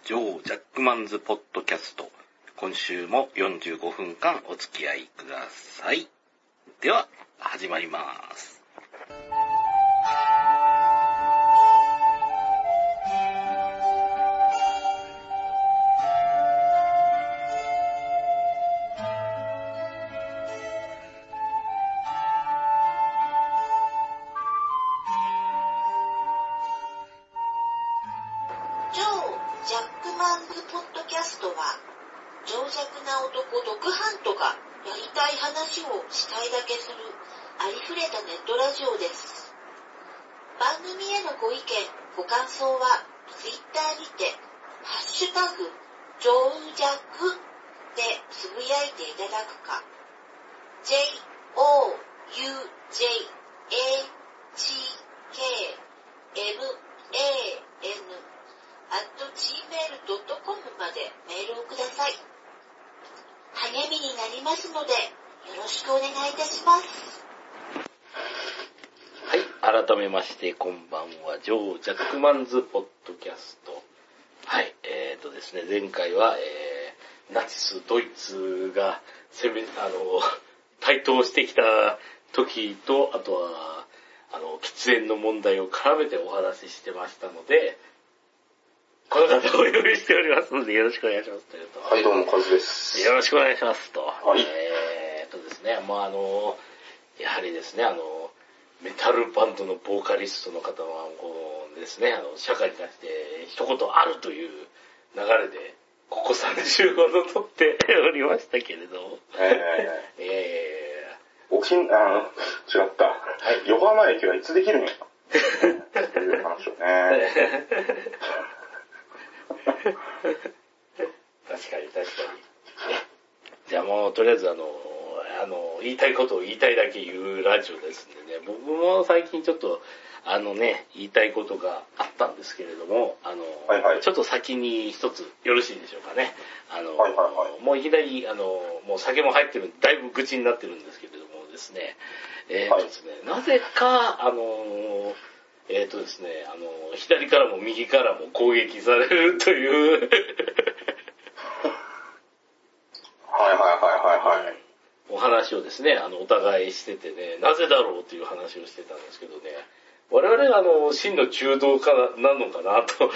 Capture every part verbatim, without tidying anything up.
ジョー・ジャックマンズ・ポッドキャスト。今週もよんじゅうごふんかんお付き合いください。では、始まります。 ジョー・ジャックマンズ・ポッドキャストは、情弱な男ドクハントがやりたい話をしたいだけするありふれたネットラジオです。番組へのご意見、ご感想はツイッターにてハッシュタグジョージャックでつぶやいていただくか ジェイオーユージェイエージーケーエムエーエヌ アットジーメールドットコム までメールをください。励みになりますのでよろしくお願いいたします。 はい、改めましてこんばんは。ジョー・ジャックマンズ・ポッドキャスト。はい、えーとですね、前回は、えー、ナチス・ドイツが攻め、あの、台頭してきた時と、あとは、あの、喫煙の問題を絡めてお話ししてましたので、この方をお呼びしておりますのでよろしくお願いしますというと。 はい、どうも、カズです。 よろしくお願いしますと。 はい。 えーとですね、まああの、やはりですね、あの、メタルバンドのボーカリストの方は、こうですね、あの、社会に対して一言あるという流れで、ここさんじゅうごど撮っておりましたけれども。 えー、 えー、沖、あの、違った。はい。横浜駅はいつできるんやという話をね。 確かに確かに。じゃあもうとりあえずあの、あの、言いたいことを言いたいだけ言うラジオですんでね、僕も最近ちょっと、あのね、言いたいことがあったんですけれども、あの、 はいはい、 ちょっと先に一つよろしいでしょうかね。あの、 はいはいはい、 もういきなり、あの、もう酒も入ってる、だいぶ愚痴になってるんですけれどもですね、えーとですね、はい、なぜか、あの、えーとですね、あの、左からも右からも攻撃されるという、 はいはいはいはいはい。 お話をですね、あの、お互いしててね、なぜだろうという話をしてたんですけどね、我々はあの、真の中道家なのかなと。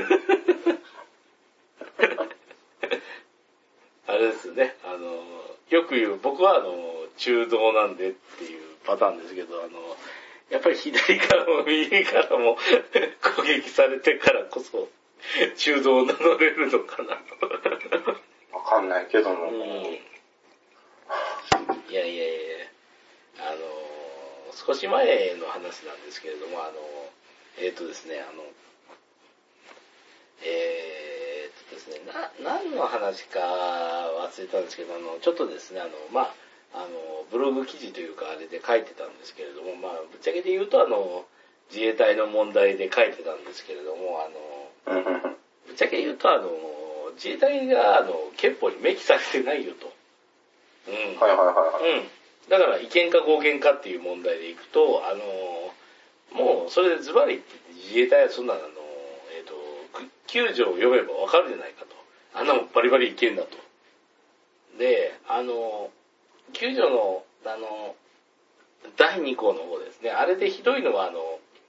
あれですね、あの、よく言う、僕はあの、中道なんでっていうパターンですけど、あの、やっぱり左からも右からも攻撃されてからこそ、中道を名乗れるのかなと。 わかんないけども。 うん、いやいやいや、あの、少し前の話なんですけれども、あの、えっとですね、あの、えー、っとですね、な、何の話か忘れたんですけど、あの、ちょっとですね、あの、まあ、あの、ブログ記事というかあれで書いてたんですけれども、まあ、ぶっちゃけで言うと、あの、自衛隊の問題で書いてたんですけれども、あの、ぶっちゃけ言うと、あの、自衛隊が、あの、憲法に明記されてないよと。うん。 はいはいはいはい。 うん。だから、違憲か合憲かっていう問題でいくと、あの、もう、それでズバリ言って自衛隊はそんな、あの、えっと、きゅう条を読めばわかるじゃないかと。あんなもんバリバリ違憲だと。で、あの、きゅう条の、あの、だいに項の方ですね。あれでひどいのは、あの、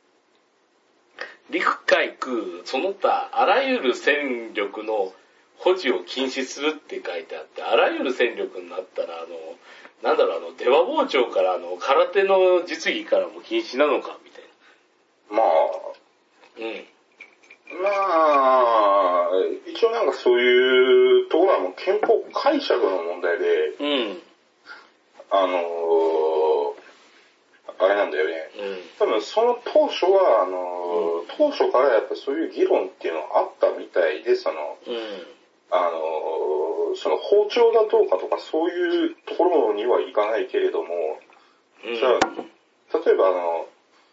陸海空、その他、あらゆる戦力の保持を禁止するって書いてあって、あらゆる戦力になったら、あの、なんだろう、あの、出羽包丁から、あの、空手の実技からも禁止なのか、みたいな。まあ、 うん。 まあ、一応なんかそういうところはもう憲法解釈の問題で、 うん。 あのー、あれなんだよね。 うん、 多分その当初は、あのーうん、当初からやっぱそういう議論っていうのがあったみたいで、その、 うん、 あのー、その包丁がどうかとかそういうところにはいかないけれども、うん、じゃあ、例えばあの、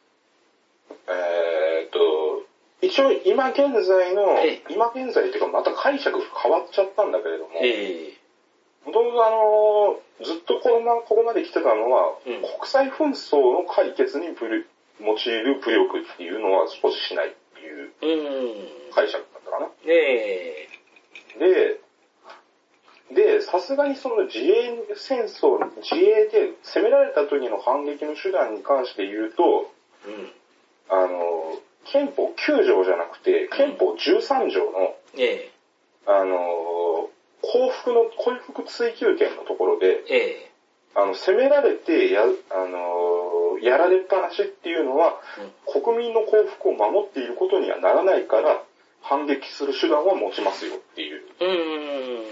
えー、っと、一応今現在の、今現在っていうかまた解釈が変わっちゃったんだけれども、 えーもともとあの、ずっとこのままここまで来てたのは、うん、国際紛争の解決に用いる武力っていうのは少ししないっていう解釈だったったかな。 えで、で、さすがにその自衛戦争、自衛で攻められた時の反撃の手段に関して言うと、 うん、 あの、憲法きゅう条じゃなくて、憲法じゅうさん条の、 えあの、降伏の、降伏追求権のところで、 えあの、攻められてや、あの、やられっぱなしっていうのは、うん、国民の幸福を守っていることにはならないから、反撃する手段は持ちますよっていう。 うーん。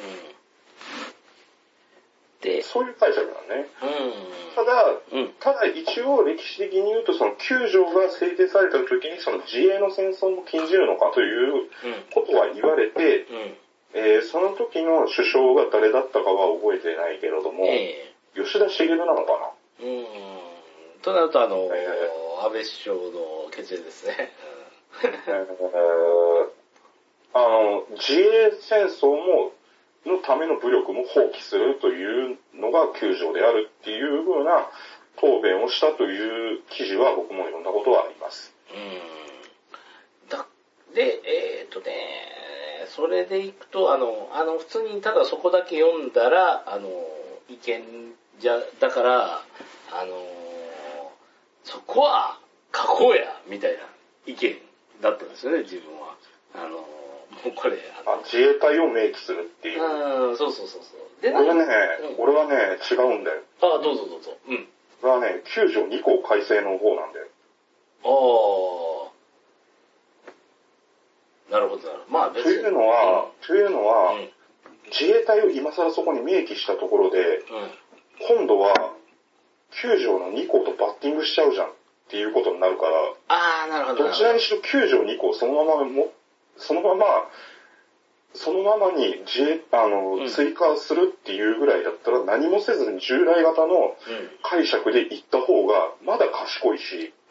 で、 そういう解釈なのね。 うん。 ただ、 うん、 ただ一応歴史的に言うとそのきゅう条が制定された時にその自衛の戦争も禁じるのかということは言われて、うん、えー、その時の首相が誰だったかは覚えてないけれども、えー、吉田茂なのかな。 うーん。となるとあの、えー、安倍首相の決定ですね。 えー、あの、自衛戦争も、のための武力も放棄するというのがきゅう条であるっていう風な答弁をしたという記事は僕も読んだことはあります。 うーん。だ、で、えー、っとね、それでいくと、あの、あの、普通にただそこだけ読んだら、あの、意見じゃ、だから、あの、そこは書こうや、みたいな意見だったんですよね、自分は。あの、もうこれ、 あの、自衛隊を明記するっていう。 うん、そうそうそうそう。 で、俺はね、うん、俺はね、違うんだよ。 ああ、どうぞどうぞ。うん。 これはね、きゅう条に項改正の方なんだよ。 ああ。なるほど、なるほど。まあ別に。 というのは、うん、というのは、うん、自衛隊を今更そこに明記したところで、うん、今度はきゅう条のに項とバッティングしちゃうじゃんっていうことになるから、 ああ、なるほど。 どちらにしろきゅう条に項そのままも、そのまま、そのままに自衛、あの、うん、追加するっていうぐらいだったら何もせずに従来型の解釈でいった方がまだ賢いし、うん、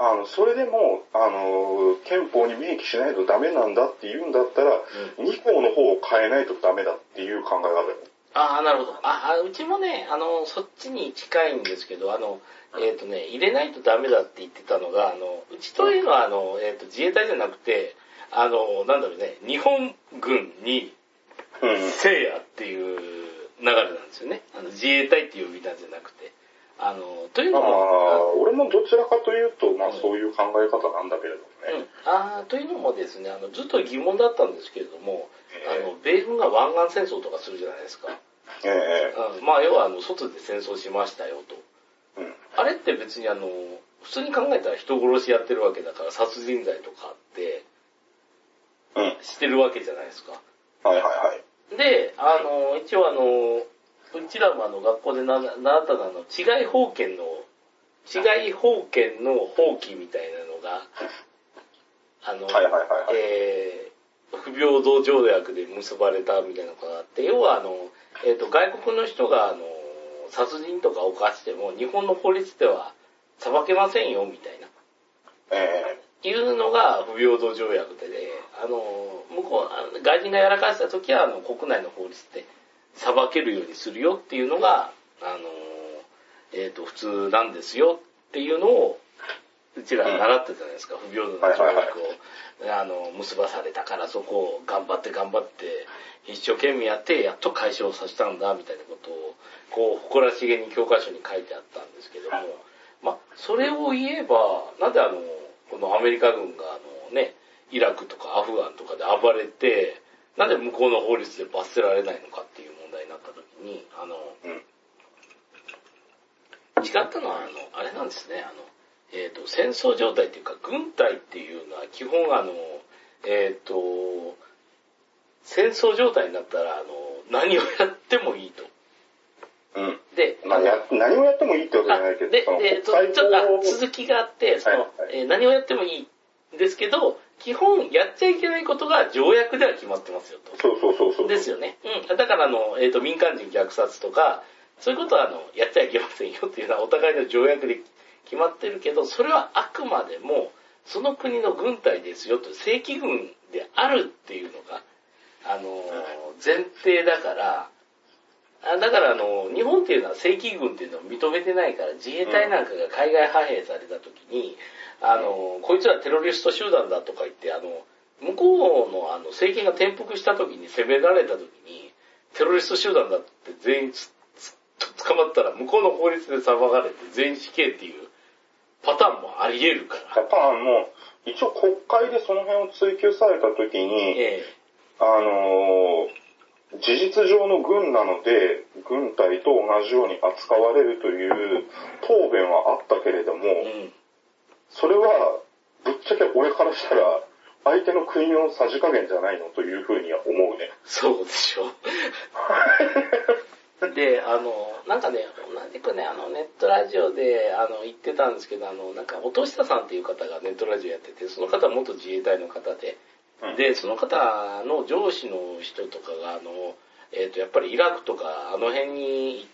あの、それでも、あの、憲法に明記しないとダメなんだっていうんだったら、うん、に項の方を変えないとダメだっていう考え方よ。 ああ、なるほど。あ、うちもね、あの、そっちに近いんですけど、あの、えっ、ー、とね、入れないとダメだって言ってたのが、あの、うちというのは、あの、えっ、ー、と、自衛隊じゃなくて、あの、なんだろうね、日本軍に、せいやっていう流れなんですよね。あの、自衛隊っていう呼び名じゃなくて。あの、というのも。 ああ、俺もどちらかというと、まあ、うん、そういう考え方なんだけれどもね。 うん、ああ、というのもですね、あの、ずっと疑問だったんですけれども、あの、米軍が湾岸戦争とかするじゃないですか。 ええうん、まあ、要は、あの、外で戦争しましたよと。うん、あれって別にあの、普通に考えたら人殺しやってるわけだから、殺人罪とかあって、うん、してるわけじゃないですか。 はいはいはい。 で、あの、一応あの、うちらもあの、学校で習ったのあの、治外法権の、治外法権の放棄みたいなのが、あの、 はいはいはいはい、 えー、不平等条約で結ばれたみたいなのがあって、要はあの、えっと、外国の人があの、殺人とか犯しても、日本の法律では裁けませんよ、みたいな。 えー、いうのが不平等条約で、ね、あの、向こう、外人がやらかした時は、あの、国内の法律で裁けるようにするよっていうのが、あの、えっと、普通なんですよっていうのを、うちら習ったじゃないですか、不平等な条約を、あの、結ばされたからそこを頑張って頑張って、一生懸命やって、やっと解消させたんだ、みたいなことを、こう、誇らしげに教科書に書いてあったんですけども、まあ、それを言えば、なんであの、このアメリカ軍があのね、イラクとかアフガンとかで暴れて、なんで向こうの法律で罰せられないのかっていう問題になった時に、あの、うん、違ったのは、あの、あれなんですね、あの、えっと、戦争状態っていうか、軍隊っていうのは基本あの、えっと、戦争状態になったら、あの、何をやってもいいと。 うん。 で、 まあ、や、何をやってもいいってことじゃないけど、 で、で、ちょっと、続きがあって、その、はいはい、えー、何をやってもいいんですけど、基本やっちゃいけないことが条約では決まってますよと。 そうそうそうそう。 ですよね。うん。だからあの、えっと、民間人虐殺とか、そういうことはあの、やっちゃいけませんよっていうのはお互いの条約で決まってるけど、それはあくまでも、その国の軍隊ですよと、正規軍であるっていうのが、あの、前提だから、だからあの、日本っていうのは正規軍っていうのを認めてないから、自衛隊なんかが海外派兵された時に、あの、こいつらテロリスト集団だとか言って、あの、 向こうのあの政権が転覆した時に攻められた時に、テロリスト集団だって全員つつ捕まったら向こうの法律で裁かれて全員死刑っていうパターンもあり得るから。 パターンも、一応国会でその辺を追及された時に、ええ、あのー、事実上の軍なので、軍隊と同じように扱われるという答弁はあったけれども、うん、それは、ぶっちゃけ俺からしたら、相手の国のさじ加減じゃないのというふうには思うね。 そうでしょ。で、あの、なんかね、同じくね、あの、ネットラジオで、あの、言ってたんですけど、あの、なんか、音下さんっていう方がネットラジオやってて、その方は元自衛隊の方で、うん、で、その方の上司の人とかが、あの、えっと、やっぱりイラクとか、あの辺に行って、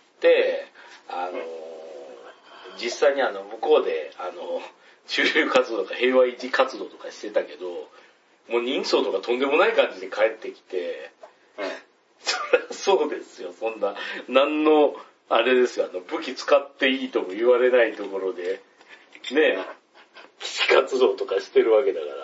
あの、うん、実際にあの、向こうで、あの、中流活動とか平和維持活動とかしてたけど、もう人相とかとんでもない感じで帰ってきて、うん、そりゃそうですよ、そんな、何の、あれですよ、あの、武器使っていいとも言われないところで、ね、基地活動とかしてるわけだから、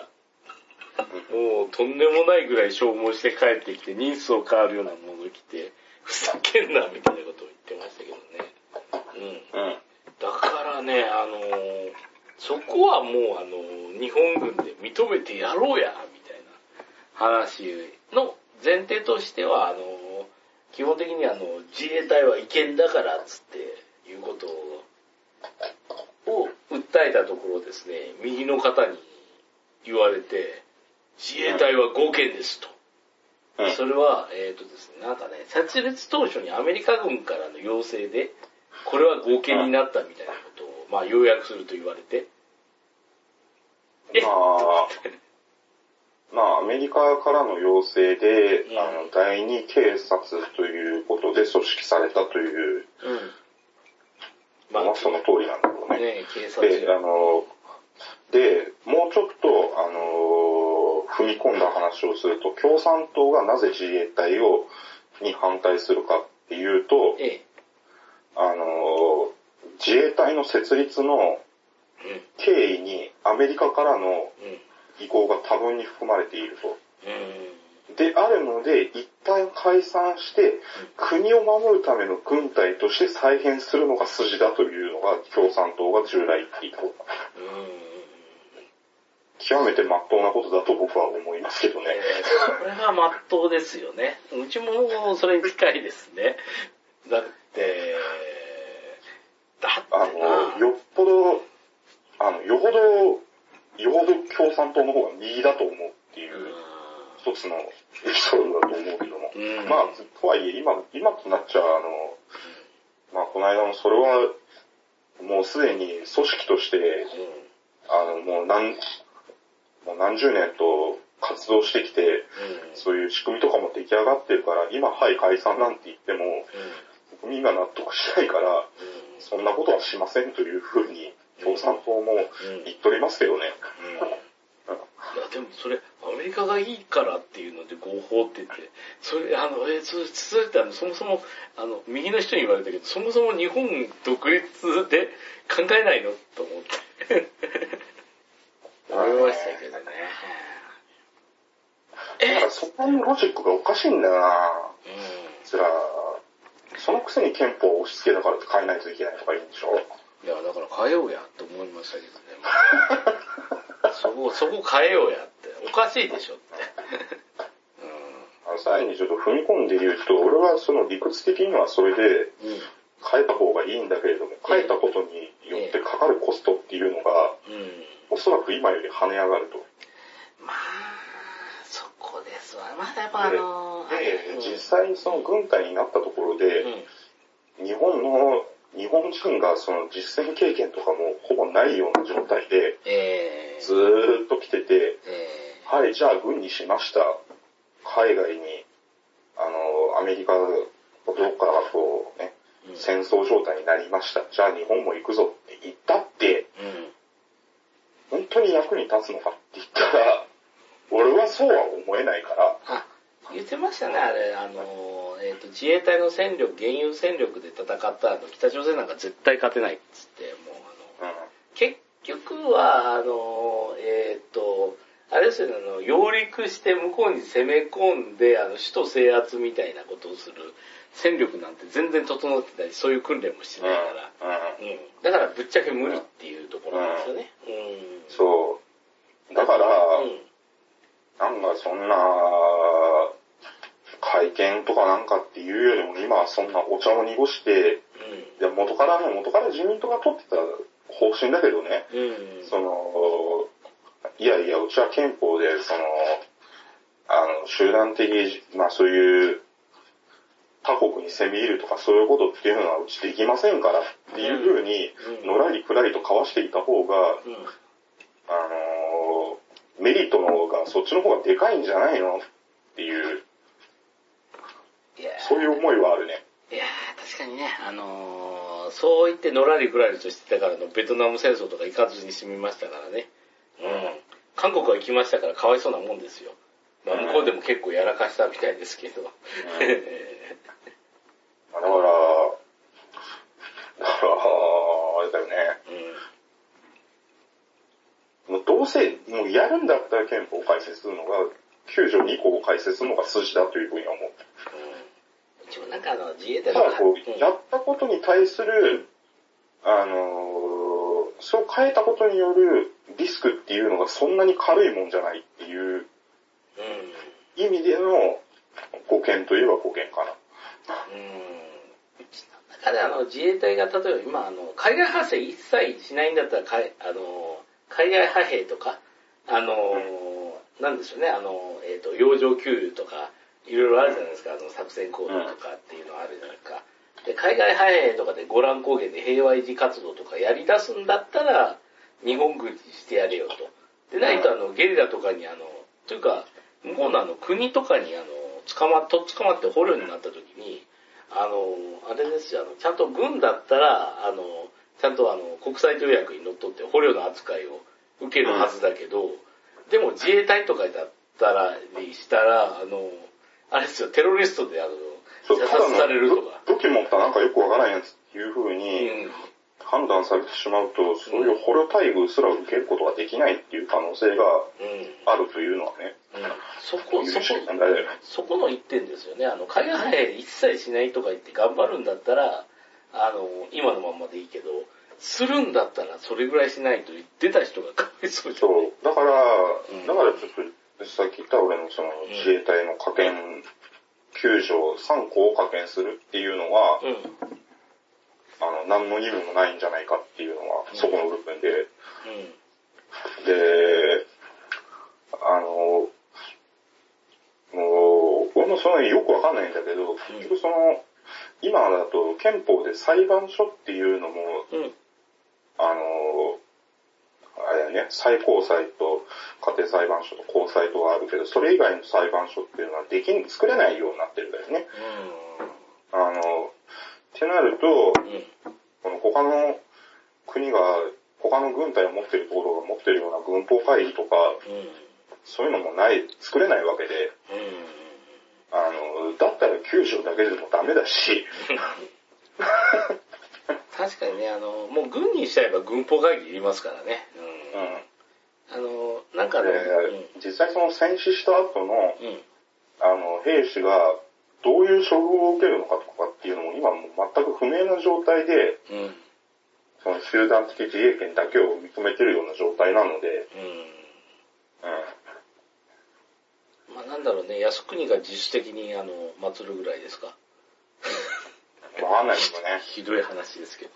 もうとんでもないぐらい消耗して帰ってきて、人相変わるようなもの着て、ふざけんな、みたいなことを言ってましたけどね。うん。うん、だからね、あのー、そこはもうあの、日本軍で認めてやろうや、みたいな話の前提としては、あの、基本的にあの、自衛隊は違憲だから、つっていうことを訴えたところですね、右の方に言われて、自衛隊は合憲ですと。うん、それは、えっとですね、なんかね、設立当初にアメリカ軍からの要請で、これは合憲になったみたいなことを、まあ、要約すると言われて。 まあ、まあ、アメリカからの要請で、うん、あの、第二警察ということで組織されたという、うん、まあ、その通りなんだろうね。 ね、警察。 で、あの、で、もうちょっと、あの、踏み込んだ話をすると、共産党がなぜ自衛隊を、に反対するかっていうと、ええ、あの、自衛隊の設立の経緯にアメリカからの意向が多分に含まれていると。うん、であるので、一旦解散して、国を守るための軍隊として再編するのが筋だというのが共産党が従来言っていたこと。極めて真っ当なことだと僕は思いますけどね。 えー、これが真っ当ですよね。うちもそれに近いですね。だって、だってあの、よっぽど、あの、よほど、よほど共産党の方が右だと思うっていう、一つのエピソードだと思うけども。うん、まあ、とはいえ、今、今となっちゃ、あの、まあ、この間もそれは、もうすでに組織として、うん、あの、もう何、もう何十年と活動してきて、うん、そういう仕組みとかも出来上がってるから、今、はい、解散なんて言っても、うん、国民が納得しないから、うん、そんなことはしませんというふうに、共産党も言っとりますけどね。 うんうん、いや、でもそれ、アメリカがいいからっていうので合法って言って、それ、あの、え、それ、それってあの、そもそも、あの、右の人に言われたけど、そもそも日本独立で考えないのと思って。思いましたけどね。 えそこのロジックがおかしいんだよな。うん。つら、そのくせに憲法を押し付けたからって変えないといけないとか言うんでしょ。 いや、だから変えようやと思いましたけどね。そこ、そこ変えようやって。おかしいでしょって。 うん、あのさらにちょっと踏み込んで言うと、俺はその理屈的にはそれで変えた方がいいんだけれども、変えたことによってかかるコストっていうのが、うん、おそらく今より跳ね上がると。 まあ、そこですわ。まだやっぱあのー、 で、で、うん、実際にその軍隊になったところで、うん、日本の日本人がその実践経験とかもほぼないような状態で、えー、ずーっと来てて、えー、はい、じゃあ軍にしました。海外に、あの、アメリカ、どっからこうね、うん、戦争状態になりました。じゃあ日本も行くぞって言ったって、うん、本当に役に立つのかって言ったら、俺はそうは思えないから。 あ、言ってましたね、あれ、あの、えっと、自衛隊の戦力、現有戦力で戦ったあの、北朝鮮なんか絶対勝てないっつって、もうあの、うん、結局は、あの、えっと、 あれですよね、あの、揚陸して向こうに攻め込んで、あの、首都制圧みたいなことをする戦力なんて全然整ってたり、そういう訓練もしてないから、うん。うん、だからぶっちゃけ無理っていうところなんですよね。うん。うん、 そう。だから、うん、なんかそんな、会見とかなんかっていうよりも、今はそんなお茶を濁して、うん、いや元からね、元から自民党が取ってた方針だけどね、うん、その、いやいや、うちは憲法で、その、あの、集団的、まあそういう、他国に攻め入るとかそういうことっていうのはうちできませんからっていうふうに、のらりくらりと交わしていた方が、うん、あの、メリットの方が、そっちの方がでかいんじゃないのっていう、そういう思いはあるね。 いやー、確かにね、あのー、そう言ってのらりくらりとしてたからのベトナム戦争とか行かずに済みましたからね。うん。韓国は行きましたからかわいそうなもんですよ。まあ向こうでも結構やらかしたみたいですけど。うん、だから、 だから、あれだよね。うん、もうどうせ、もうやるんだったら憲法を改正するのが、きゅうじょうにこを改正するのが筋だというふうに思う。 うん、一応なんかあの自衛隊の、ただこう、うん、やったことに対する、あのー、それを変えたことによるリスクっていうのがそんなに軽いもんじゃないっていう意味での護憲といえば護憲かな。 うん。だからあの自衛隊が例えば今あの海外派生一切しないんだったらかいあの海外派兵とかあの、うん、なんでしょうねあのえっ、ー、と洋上給油とかいろいろあるじゃないですか、あの作戦行動とかっていうのあるじゃないですか。で海外派兵とかでゴラン高原で平和維持活動とかやり出すんだったら日本軍にしてやれよと。でないとあのゲリラとかにあのというか向こうのあの国とかにあの捕まっとっ捕まって捕虜になった時にあのあれですよあのちゃんと軍だったらあのちゃんとあの国際条約にのっとって捕虜の扱いを受けるはずだけど、でも自衛隊とかだったらにしたらあのあれですよテロリストであの射殺されるとか武器持ったなんかよくわからんやつっていう風に判断されてしまうと、そういう捕虜待遇すら受けることができないっていう可能性があるというのはね、 うんうん、そこそこそこの一点ですよね。あの海外派兵一切しないとか言って頑張るんだったらあの今のままでいいけど、するんだったらそれぐらいしないと言ってた人がかわいそうじゃん。 そうだから、うん、だからちょっとさっき言った俺のその自衛隊の派遣きゅうじょうさんこを派遣するっていうのは、うん、あの何の意味もないんじゃないかっていうのは、うん、そこの部分で、うん、であのもう俺もそのよくわかんないんだけど、結局その今だと憲法で裁判所っていうのも、うん、あのあれね、最高裁と家庭裁判所と高裁とはあるけど、それ以外の裁判所っていうのはできん、作れないようになってるんだよね。うん、あの、ってなると、うん、この他の国が、他の軍隊を持ってるところが持ってるような軍法会議とか、うん、そういうのもない、作れないわけで、うん、あの、だったらきゅうじょうだけでもダメだし、 確かにね、あの、もう軍にしちゃえば軍法会議いりますからね。うん。うん、あの、なんかね、 うん、実際その戦死した後の、うん、あの、兵士がどういう処遇を受けるのかとかっていうのも今もう全く不明な状態で、うん、その集団的自衛権だけを認めてるような状態なので、うん。 うん、まあなんだろうね、靖国が自主的にあの、祀るぐらいですか。 わかんないけどね。 ひどい話ですけど。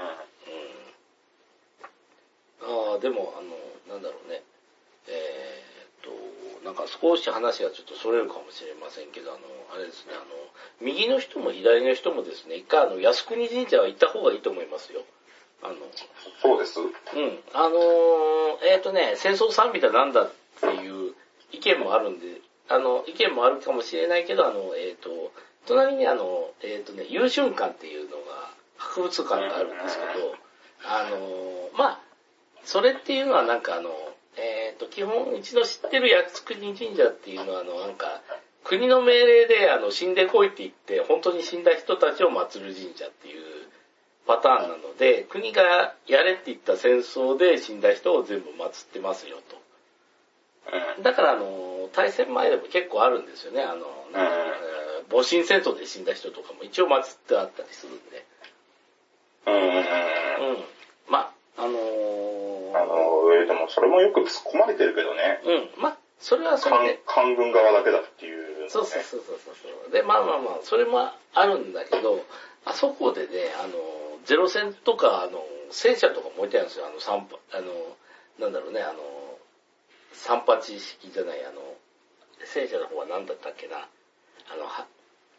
うん、ああ、でも、あの、なんだろうね。えー、っと、なんか少し話がちょっとそれるかもしれませんけど、あの、あれですね、あの、右の人も左の人もですね、一回あの、靖国神社は行った方がいいと思いますよ。あの、 そうです。うん。 あの、えー、っとね、戦争賛美だなんだっていう意見もあるんで、あの、意見もあるかもしれないけど、あの、えー、っと、隣にあの、えっ、ー、とね、優春館っていうのが、博物館があるんですけど、あの、まあ、それっていうのはなんかあの、えっ、ー、と、基本一度知ってる靖国神社っていうのはあの、なんか、国の命令であの、死んでこいって言って、本当に死んだ人たちを祀る神社っていうパターンなので、国がやれって言った戦争で死んだ人を全部祀ってますよと。 うん、だからあの、対戦前でも結構あるんですよね。あの、なんか、うん、戊辰戦争で死んだ人とかも一応祀ってあったりするんで。 うん。うん。 うん。ま、あのー、 あの、えー、でもそれもよく突っ込まれてるけどね。 うん。ま、それはそれで。 官軍側だけだっていう、ね。 そうそうそうそうそう。で、まあまあまあ、それもあるんだけど、あそこでね、あの、ゼロ戦とか、あの、戦車とかも置いてあるんですよ。あの、三、あの、なんだろうね、あの、三八式じゃない、あの、戦車の方は何だったっけな。あの、は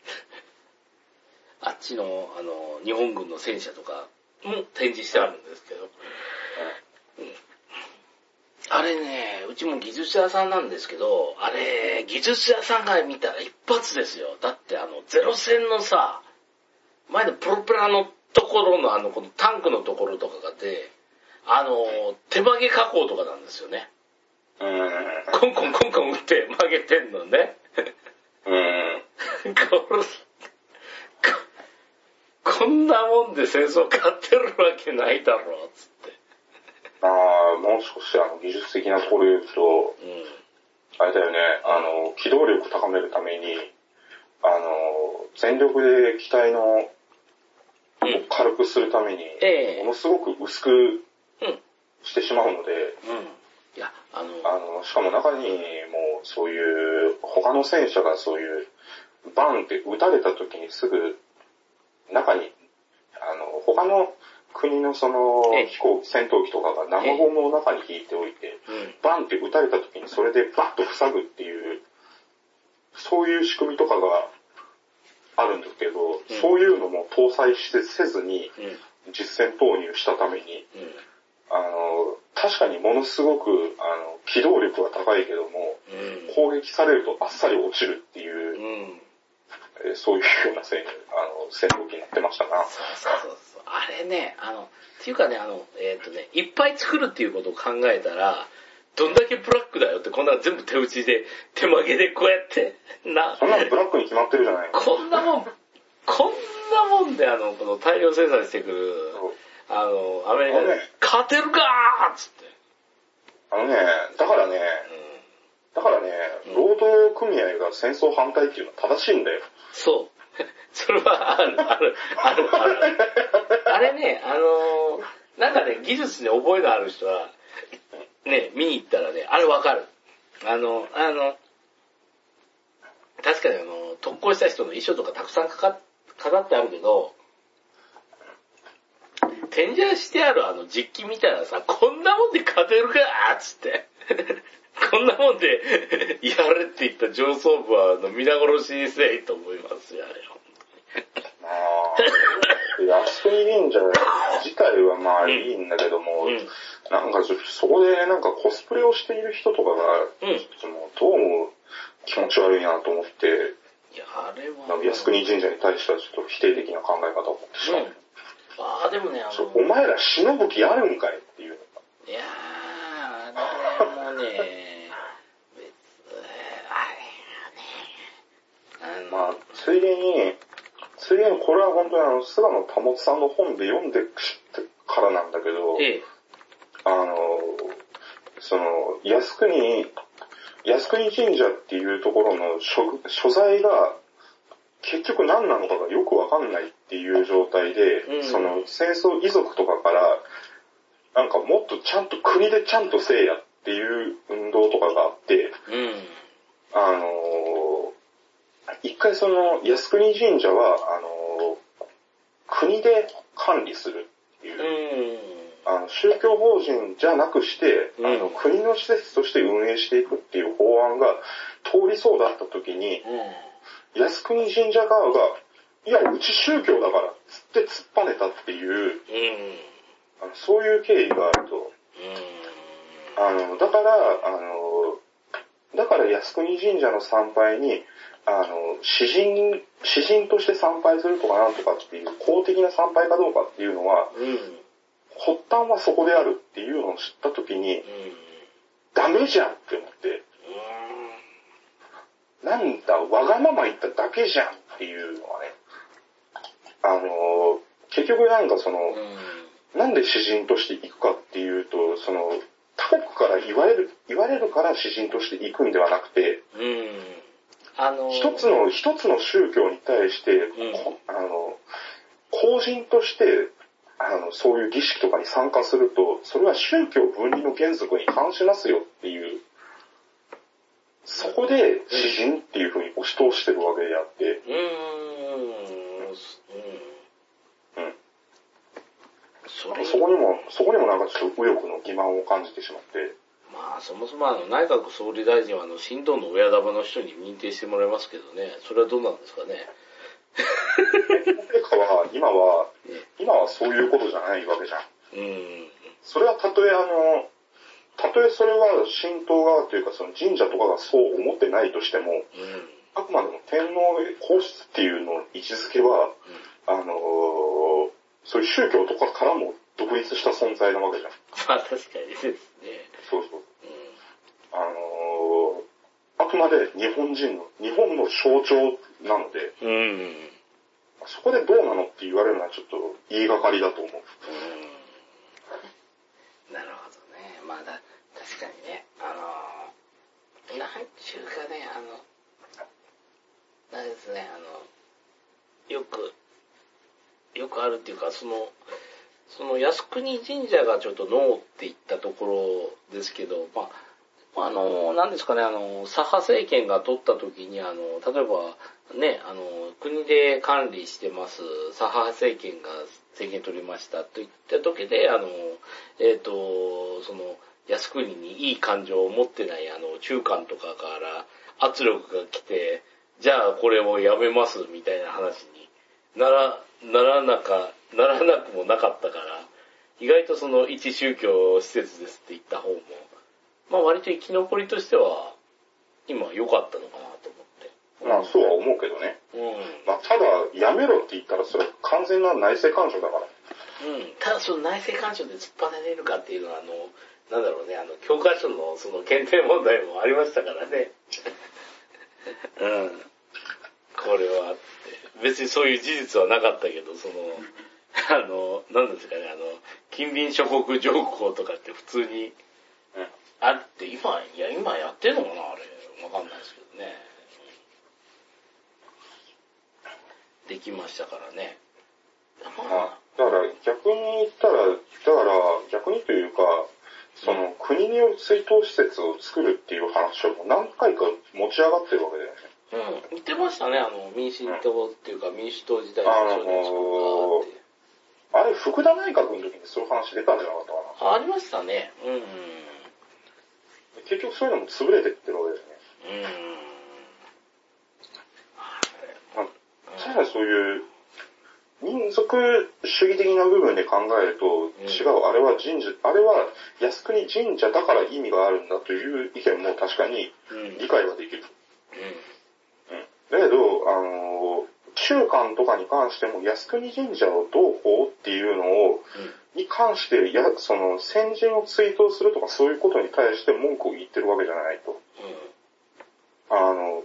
あっちの、あの、日本軍の戦車とかも展示してあるんですけど、うん、あれね、うちも技術屋さんなんですけど、あれ、技術屋さんが見たら一発ですよ。だってあの、ゼロ戦のさ、前のプロペラのところのあの、このタンクのところとかがで、あの、手曲げ加工とかなんですよね。 うん。 コンコンコンコン打って曲げてんのね。 うん。 これ、こんなもんで戦争勝ってるわけないだろう、つって。 ああ、もう少しあの技術的なところで言うと、うん、あれだよね、あの、機動力高めるために、あの、全力で機体の、うん、軽くするために、えー、ものすごく薄くしてしまうので、うんうん、いや、あの、あの、しかも中にもそういう、他の戦車がそういう、バンって撃たれた時にすぐ、中に、あの、他の国のその飛行機、戦闘機とかが生ゴムを中に引いておいて、バンって撃たれた時にそれでバッと塞ぐっていう、そういう仕組みとかがあるんだけど、そういうのも搭載してせずに実戦投入したために、あの、確かにものすごく、あの、機動力は高いけども、攻撃されるとあっさり落ちるっていう、そういうような戦、あの、戦闘機になってましたな。 そうそうそうそう。あれね、あの、っていうかね、あの、えっとね、いっぱい作るっていうことを考えたら、どんだけブラックだよって、こんな全部手打ちで、手曲げでこうやって、な。 そんなのブラックに決まってるじゃない。 こんなもん、こんなもんで、あの、この大量生産してくる、あの、アメリカで、ね、勝てるかーっつって。 あのね、だからね、うんだからね、労働組合が戦争反対っていうのは正しいんだよ。 そう。それはある、ある、ある、ある。あれね、あのー、なんかね、技術に覚えのある人は、ね、見に行ったらね、あれわかる。あの、あの、確かにあの、特攻した人の衣装とかたくさんかか飾ってあるけど、展示してあるあの実機みたいなさ、こんなもんで勝てるかーっつって。こんなもんでやれって言った上層部は皆殺しにせいと思いますよ、あれ本当に。 ああ、靖国神社自体はまあいいんだけども、うん、なんかそこでなんかコスプレをしている人とかが、うん、そのどうも気持ち悪いなと思って、 いや、あれは。 靖国神社に対してはちょっと否定的な考え方を持ってしまう。うん、 ああ、でもね、あの、 お前ら忍ぶ気あるんかいっていう。 いやー、あれもね、 まあ、ついでに、ついでにこれは本当にあの、菅野保さんの本で読んで知ってからなんだけど、ええ、あの、その、靖国、靖国神社っていうところの所、所在が結局何なのかがよくわかんないっていう状態で、うん、その戦争遺族とかから、なんかもっとちゃんと国でちゃんとせえやっていう運動とかがあって、うん、あの、一回その靖国神社は、あの、国で管理するっていう、うん、あの宗教法人じゃなくして、うん、あの国の施設として運営していくっていう法案が通りそうだった時に、うん、靖国神社側が、いや、うち宗教だからつって突っぱねたっていう、うん、あのそういう経緯があると。うん、あのだから、あの、だから靖国神社の参拝に、あの、詩人、詩人として参拝するとかなんとかっていう公的な参拝かどうかっていうのは、うん、発端はそこであるっていうのを知ったときに、うん、ダメじゃんって思って、うん、なんだ、わがまま言っただけじゃんっていうのはね、あの、結局なんかその、うん、なんで詩人として行くかっていうと、その、 他国から言われる、言われるから詩人として行くんではなくて、 うん。あのー、 一つの、一つの宗教に対して、うん、あの、公人として、あの、そういう儀式とかに参加すると、それは宗教分離の原則に反しますよっていう、そこで詩人っていう風に押し通してるわけであって、 うーん。うん。うん。それそこにも、そこにもなんかちょっと右翼の欺瞞を感じてしまって。 まあ、そもそもあの、内閣総理大臣はあの、神道の親玉の人に認定してもらいますけどね、それはどうなんですかね。 陛下は、今は、今はそういうことじゃないわけじゃん。 うん。 それはたとえあの、たとえそれは神道側というかその神社とかがそう思ってないとしても、うん、あくまでも天皇皇室っていうの位置づけは、うん、あのー、そういう宗教とかからも独立した存在なわけじゃん。 まあ確かにですね。 そうそう。うん、あのー、あくまで日本人の、日本の象徴なので、うん、そこでどうなのって言われるのはちょっと言いがかりだと思う。うんなるほどね。まあだ、確かにね、あのー、なんちゅうかね、あの、なんですね、あの、よく、よくあるっていうか、その、その靖国神社がちょっとノーって言ったところですけど、まあ、あの、なんですかね、あの、左派政権が取った時に、あの、例えば、ね、あの、国で管理してます左派政権が政権取りましたといった時で、あの、えっと、その、靖国にいい感情を持ってない、あの、中間とかから圧力が来て、じゃあこれをやめますみたいな話になら、ならなか、ならなくもなかったから、意外とその一宗教施設ですって言った方も、まあ割と生き残りとしては、今良かったのかなと思って。 まあそうは思うけどね。うん。まあただ、やめろって言ったらそれ完全な内政干渉だから。 うん。ただその内政干渉で突っ張れるかっていうのは、あの、なんだろうね、あの、教科書のその検定問題もありましたからね。うん。これはあって。別にそういう事実はなかったけど、その、あの、なんですかね、あの、近隣諸国条項とかって普通に、あって、今、いや、今やってんのかなあれ。わかんないですけどね。できましたからね。 まあ、だから逆に言ったら、だから逆にというか、その、うん、国による追悼施設を作るっていう話を何回か持ち上がってるわけだよね。 うん、言ってましたね、あの、民進党っていうか民主党時代にそういうのを作ったって。 あれ、福田内閣の時にそういう話出たんじゃなかったかな。 ありましたね。うん、うん。 結局そういうのも潰れてってるわけですね。うん。まあ、ただそういう民族主義的な部分で考えると、うん、違う、あれは神社、あれは靖国神社だから意味があるんだという意見も確かに理解はできる。うん。うん、だけど、あの、中間とかに関しても靖国神社をどうこうっていうのを、うん、に関して、や、その、先人を追悼するとかそういうことに対して文句を言ってるわけじゃないと。うん、あの、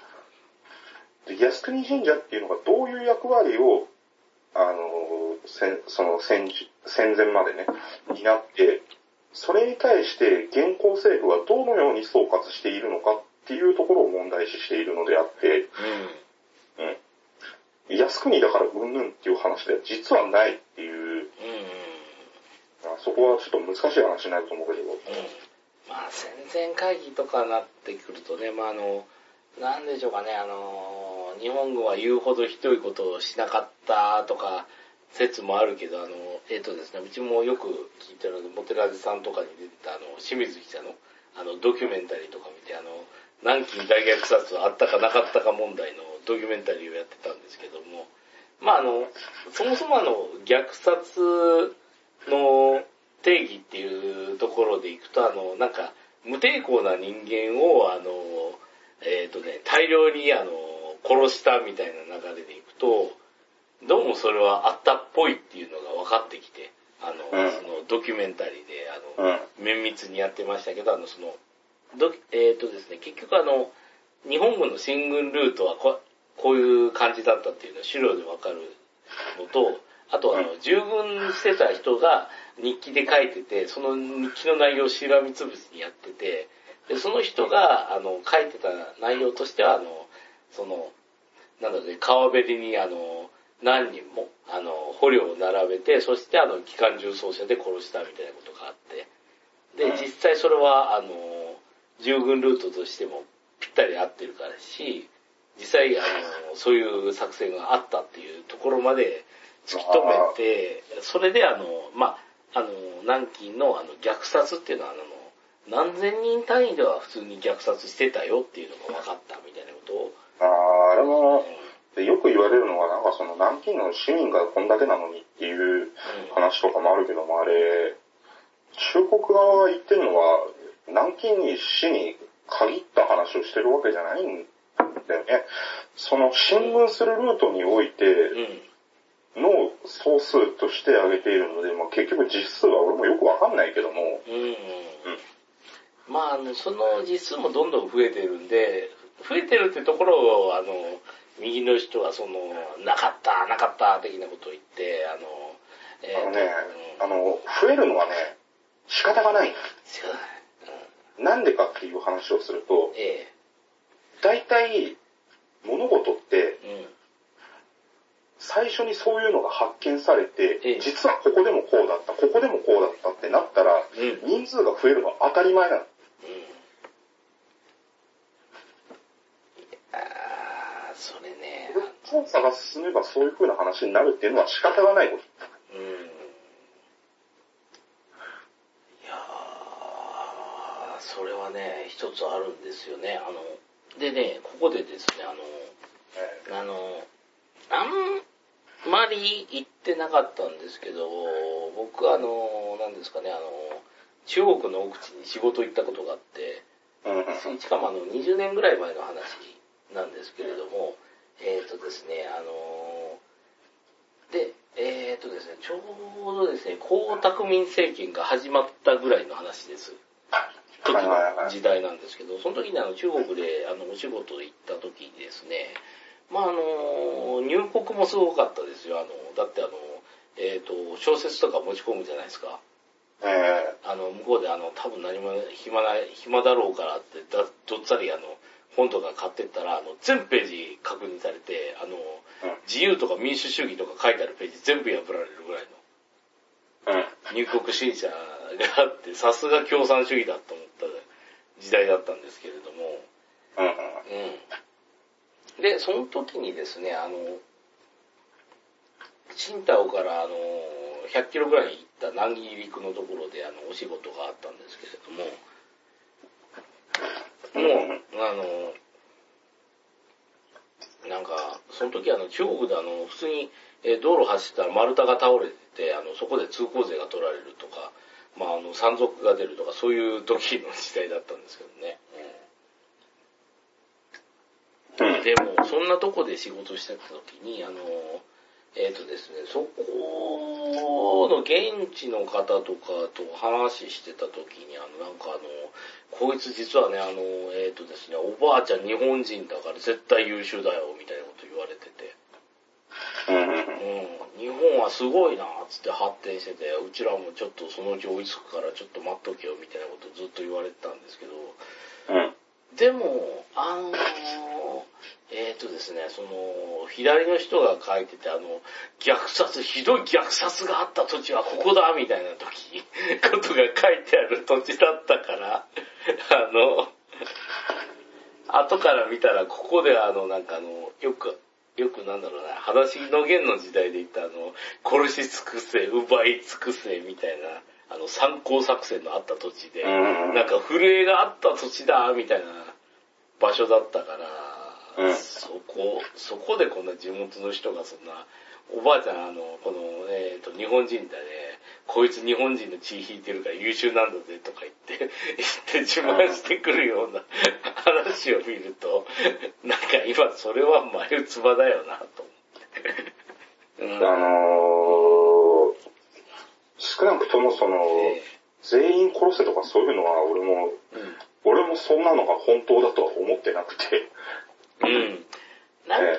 靖国神社っていうのがどういう役割を、あの、戦、その戦、戦前までね、担って、それに対して現行政府はどのように総括しているのかっていうところを問題視しているのであって、うん。うん。靖国だからうんぬんっていう話では実はないっていう、うん、そこはちょっと難しい話になると思うけど。うん、 まあ戦前会議とかになってくるとね、まああの、なんでしょうかね、あの、日本軍は言うほどひどいことをしなかったとか、説もあるけど、あの、えっとですね、うちもよく聞いてるので、モテラジさんとかに出てた、あの、清水記者の、あの、ドキュメンタリーとか見て、あの、南京大虐殺あったかなかったか問題のドキュメンタリーをやってたんですけども、まああの、そもそもあの、虐殺の定義っていうところでいくと、あの、なんか、無抵抗な人間を、あの、えっとね、大量にあの、殺したみたいな流れでいくと、どうもそれはあったっぽいっていうのが分かってきて、あの、うん、そのドキュメンタリーで、あの、うん、綿密にやってましたけど、あの、その、どえっとですね、結局あの、日本軍の進軍ルートはここういう感じだったっていうのは資料で分かるのと、 あとあの、従軍してた人が日記で書いてて、その日記の内容をしらみつぶしにやってて、で、その人が、あの、書いてた内容としては、あの、その、なんだろうね、川べりにあの、何人も、あの、捕虜を並べて、そしてあの、機関銃装車で殺したみたいなことがあって、で、実際それは、あの、従軍ルートとしてもぴったり合ってるからし、実際、あの、そういう作戦があったっていうところまで突き止めて、それであの、まあ、あの、南京のあの、虐殺っていうのは、あの、何千人単位では普通に虐殺してたよっていうのが分かったみたいなことを。 ああ、あれも、うん、よく言われるのは、なんかその南京の市民がこんだけなのにっていう話とかもあるけども、あれ、中国側が言ってるのは、南京に市に限った話をしてるわけじゃないんだよね。その進軍するルートにおいての総数として挙げているので、まあ、結局実数は俺もよくわかんないけども、 うんうんうん、まあ、あの、その実数もどんどん増えてるんで、増えてるってところを、あの、右の人はその、なかった、なかった的なことを言って、あの、 えー、あのね、うん、あの、増えるのはね、仕方がないんですよ。うん、なんでかっていう話をすると、えー、大体、物事って、うん、最初にそういうのが発見されて、えー、実はここでもこうだった、ここでもこうだったってなったら、うん、人数が増えるのは当たり前なの。 それね。 調査が進めばそういう風な話になるっていうのは仕方がないこと。うん。いやー、それはね、一つあるんですよね。あの、でね、ここでですね、あの、ええ、あの、あんまり言ってなかったんですけど、僕はあの、なんですかね、あの、中国の奥地に仕事行ったことがあって、うん、しかもあの、にじゅうねんぐらい前の話なんですけれども、えっ、ー、とですね、あのー、で、えっ、ー、とですね、ちょうどですね、江沢民政権が始まったぐらいの話です。時の時代なんですけど、その時にあの中国であのお仕事行った時にですね、まああの、入国もすごかったですよ。あの、だってあの、えっ、ー、と、小説とか持ち込むじゃないですか。えー、あの、向こうであの、多分何も暇な、暇だろうからって、だどっさりあの、本とか買ってったら、あの、全ページ確認されて、あの、うん、自由とか民主主義とか書いてあるページ全部破られるぐらいの、うん、入国審査があって、さすが共産主義だと思った時代だったんですけれども、うんうん、で、その時にですね、あの、青島からあの、ひゃっキロぐらい行った南紀陸のところであの、お仕事があったんですけれども、もう、あの、なんか、その時あの、中国であの、普通に、えー、道路走ったら丸太が倒れてて、あの、そこで通行税が取られるとか、まあ、あの、山賊が出るとか、そういう時の時代だったんですけどね。うん、でも、そんなとこで仕事してた時に、あの、えっ、ー、とですね、そこの現地の方とかと話してた時に、あの、なんかあの、こいつ実はね、あの、えっ、ー、とですね、おばあちゃん日本人だから絶対優秀だよ、みたいなこと言われてて。うん、日本はすごいな、つって発展してて、うちらもちょっとそのうち追いつくからちょっと待っとけよ、みたいなことずっと言われてたんですけど、うん、でも、あのー、えっ、ー、とですね、その、左の人が書いてて、あの、虐殺、ひどい虐殺があった土地はここだ、みたいな時、ことが書いてある土地だったから、あの、後から見たら、ここであの、なんかあの、よく、よくなんだろうな、裸足の弦の時代で言ったあの、殺し尽くせ、奪い尽くせ、みたいな、あの、参考作戦のあった土地で、なんか震えがあった土地だ、みたいな場所だったから、うん、そこ、そこでこんな地元の人がそんな、おばあちゃんあの、この、えっ、ー、と、日本人だね、こいつ日本人の血引いてるから優秀なんだぜとか言って、言って自慢してくるような話を見ると、なんか今それは眉唾だよなと思って。うん、 あのー、少なくともその、えー、全員殺せとかそういうのは俺も、うん、俺もそんなのが本当だとは思ってなくて。 うん。なんか、なんか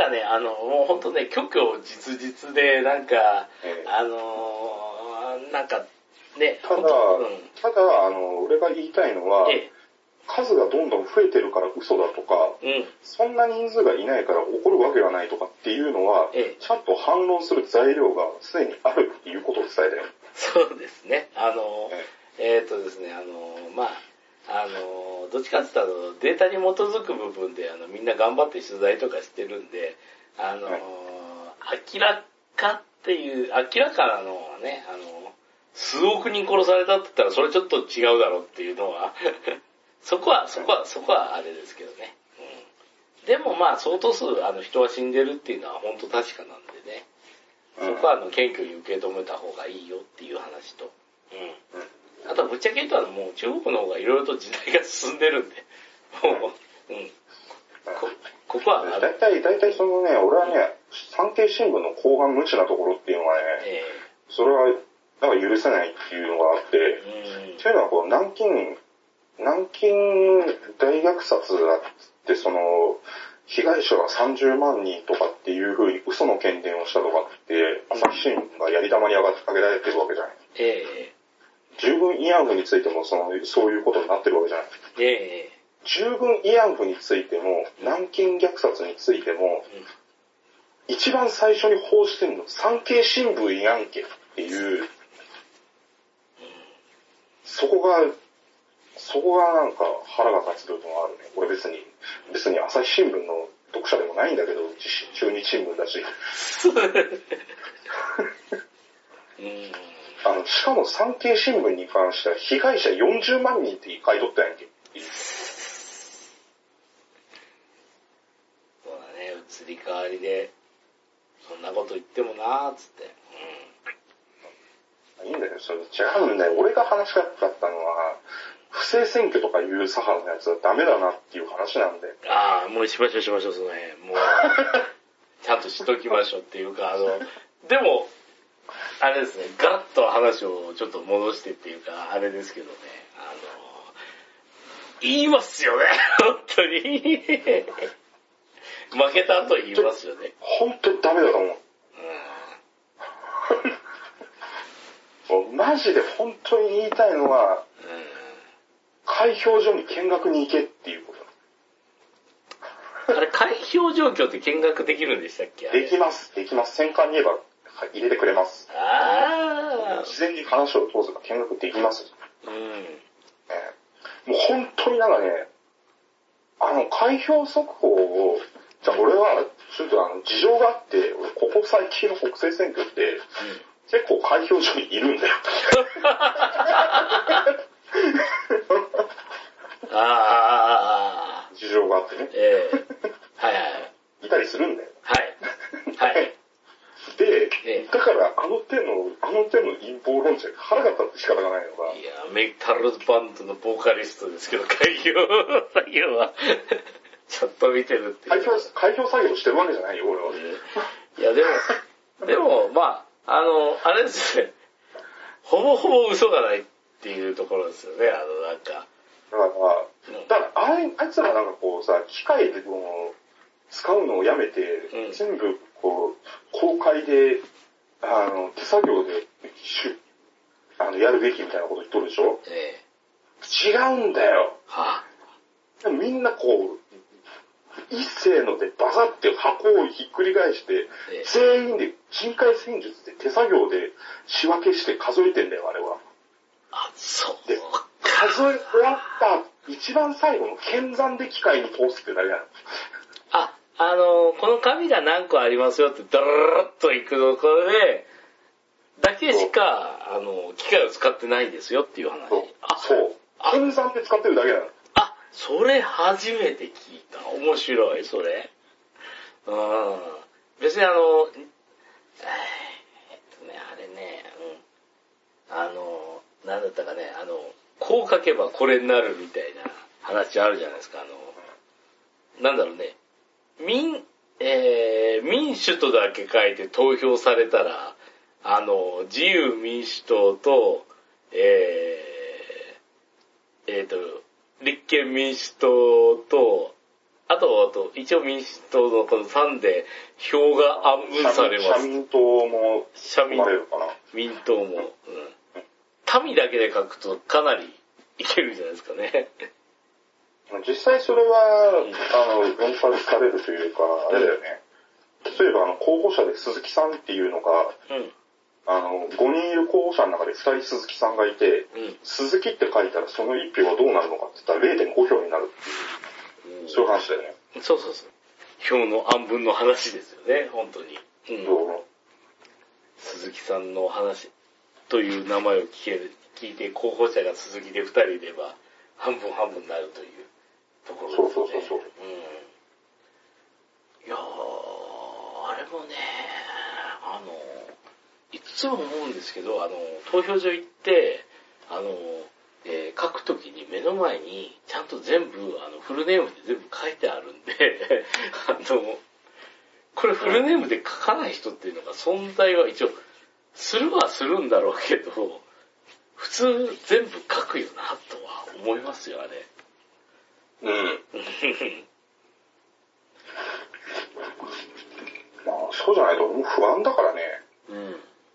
かね、あの、もうほんとね、虚虚実実で、なんか、ええ、あのー、なんか、ね、 ただ、うん、ただ、あの、俺が言いたいのは、ええ、数がどんどん増えてるから嘘だとか、うん、そんな人数がいないから起こるわけがないとかっていうのは、ええ、ちゃんと反論する材料がすでにあるっていうことを伝えたよ。 そうですね。あの、えええー、っとですね、あの、まあ、あの、どっちかって言ったらデータに基づく部分で、あの、みんな頑張って取材とかしてるんで、あの、はい、明らかっていう、明らかなのはね、あの、数億人殺されたって言ったらそれちょっと違うだろうっていうのは、そこは、そこは、そこはあれですけどね。うん、でもまあ相当数、あの、人は死んでるっていうのは本当確かなんでね。そこはあの、謙虚に受け止めた方がいいよっていう話と。うん。あとはぶっちゃけ言ったらもう中国の方がいろいろと時代が進んでるんで。もう、うん。こ、ここは。 だいたい、だいたいそのね、俺はね、産経新聞の後半無知なところっていうのはね、えー、それは、なんか許せないっていうのがあって、うん、っていうのはこう、南京、南京大虐殺だってその、被害者がさんじゅうまんにんとかっていう風に嘘の検伝をしたとかって、朝日新聞がやり玉に上げられてるわけじゃない。ええー。従軍慰安婦についてもその、そういうことになってるわけじゃない。ええー。従軍慰安婦についても、南京虐殺についても、うん、一番最初に報じてるの、産経新聞やんけっていう、うん、そこが、そこがなんか腹が立つ部分はあるね。俺別に、別に朝日新聞の読者でもないんだけど、中日新聞だし。あの、しかも産経新聞に関しては被害者よんじゅうまんにんって書いとったやんけ。 そうだね、移り変わりで、そんなこと言ってもなーっつって。 うん、いいんだよ、それ違うんだよ。俺が話したかったのは、不正選挙とかいう左派のやつはダメだなっていう話なんで。 ああ、もうしましょうしましょう、その辺。もう、ちゃんとしときましょうっていうか、あの、でも、あれですね、ガラッと話をちょっと戻してっていうか、あれですけどね、あの、言いますよね、本当に。負けた後言いますよね。 本当にダメだと思う。うん、もうマジで本当に言いたいのは、開票所に見学に行けっていうこと。 あれ、開票状況って見学できるんでしたっけ？ できます、できます。選管に言えば入れてくれます。ああ。事前に話を通せば見学できます。うん。ね、もう本当になんかね、あの、開票速報を、じゃあ俺は、ちょっとあの、事情があって、ここ最近の国政選挙って、うん、結構開票所にいるんだよ。ああ。事情があってね。ええー。はいはい。いたりするんだよ。はい。はい。で、えー、だからあの手の、あの手の陰謀論者が腹が立って仕方がないのが。 いや、メタルバンドのボーカリストですけど、開票作業は、ちょっと見てるっていう。 開票、開票作業してるわけじゃないよ、俺は。 いや、でも、でも、まあ、あの、あれですね、ほぼほぼ嘘がないっていうところですよね、あの、なんか。 だから、うん、だからあい、あいつらなんかこうさ、機械でこう、使うのをやめて、うん、全部こう、公開で、あの、手作業で、あの、やるべきみたいなこと言っとるでしょ、ええ、違うんだよ。はあ、みんなこう、一斉のでバサって箱をひっくり返して、ええ、全員で金塊戦術で手作業で仕分けして数えてんだよ、あれは。 あ、そう。 で、数え終わった一番最後の剣山で機械に通すってだけなの。 あ、あのー、この紙が何個ありますよってドロロッといくところで、だけしか、あの、機械を使ってないですよっていう話。 そう。あ、そう。剣山で使ってるだけなの。 あ、それ初めて聞いた。面白い、それ。うん。別にあの、えー、っとね、あれね、うん。あの、なんだったかね、あの、こう書けばこれになるみたいな話あるじゃないですか。あの、なんだろうね。民、えー、民主とだけ書いて投票されたら、あの、自由民主党と、えー、えーと、立憲民主党と、 あと、あと、一応民主党のさんで票が安分されます。 社民党も含まれるかな。 民党も、うん。民だけで書くとかなりいけるんじゃないですかね。 実際それは、うん、あの、論破されるというか、あれだよね。例えば、あの、候補者で鈴木さんっていうのが、うん、あの、ごにんいる候補者の中でふたり鈴木さんがいて、うん、鈴木って書いたらそのいち票はどうなるのかって言ったら れいてんご 票になるっていう、うん、そういう話だよね。 そうそうそう。票の安分の話ですよね、本当に。うん、そう鈴木さんの話という名前を聞ける、聞いて候補者が鈴木でふたりいれば、半分半分になるというところですね。 そうそうそうそう。うん、 いやー、あれもね、あの、いつも思うんですけど、あの、投票所行って、あの、えー、書くときに目の前にちゃんと全部、あの、フルネームで全部書いてあるんで、あの、これフルネームで書かない人っていうのが存在は一応、するはするんだろうけど、普通全部書くよな、とは思いますよ、あれ。 うん。まあ、そうじゃないともう不安だからね。うん。うん、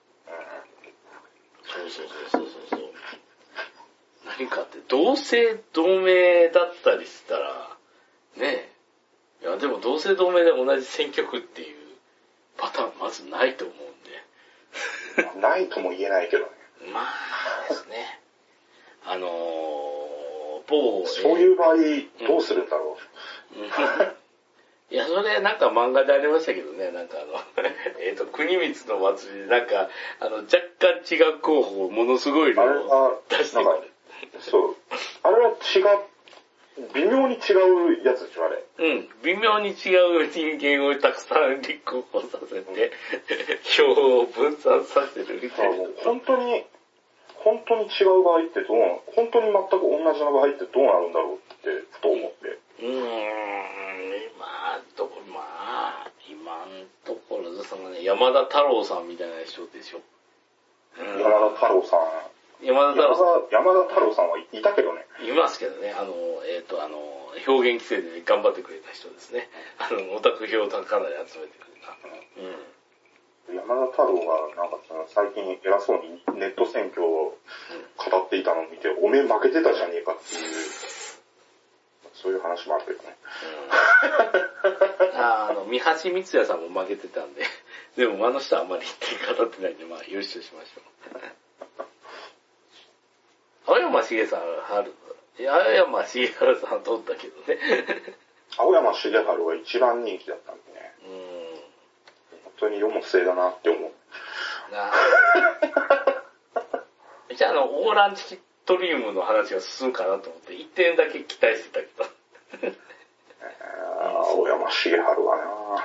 そうそうそうそうそう。何かって、同姓同名だったりしたら、ねえ。いや、でも同姓同名で同じ選挙区っていうパターンまずないと思うんで。ないとも言えないけどね。 まあですね。あのー、某、 そういう場合、どうするんだろう。 うん、いや、それなんか漫画でありましたけどね、なんかあの、えっと、国光の祭りでなんか、あの、若干違う候補をものすごい量を出してくる。 そう。あれは違う、微妙に違うやつでしょ、あれ。 うん。微妙に違う人間をたくさん立候補させて、票を分散させるみたいな。 本当に、本当に違う場合ってどうなの？本当に全く同じな場合ってどうなるんだろうってふと思って。 うーん、まあ、どこ、まあ、今のところでそのね、山田太郎さんみたいな人でしょ。 うん、山田太郎さん。 山田太郎さん。 山田太郎さんはいたけどね。 いますけどね、あの、えっと、あの、表現規制で頑張ってくれた人ですね。あの、オタク票をかなり集めてくれた。うん。 山田太郎がなんかその最近偉そうにネット選挙を語っていたのを見て、おめえ負けてたじゃねえかっていう、そういう話もあるけどね。 うん、ああの、三橋光也さんも負けてたんで、でもあの人はあんまり言って語ってないんで、まあ、よしとしましょう。青山茂さん、春、青山茂春さん取ったけどね。 青山茂春は一番人気だったんでね。うん本当に世も末だなって思う。なじゃあ、あの、オーランチトリウムの話が進むかなと思って、一点だけ期待してたけど。 青山茂春は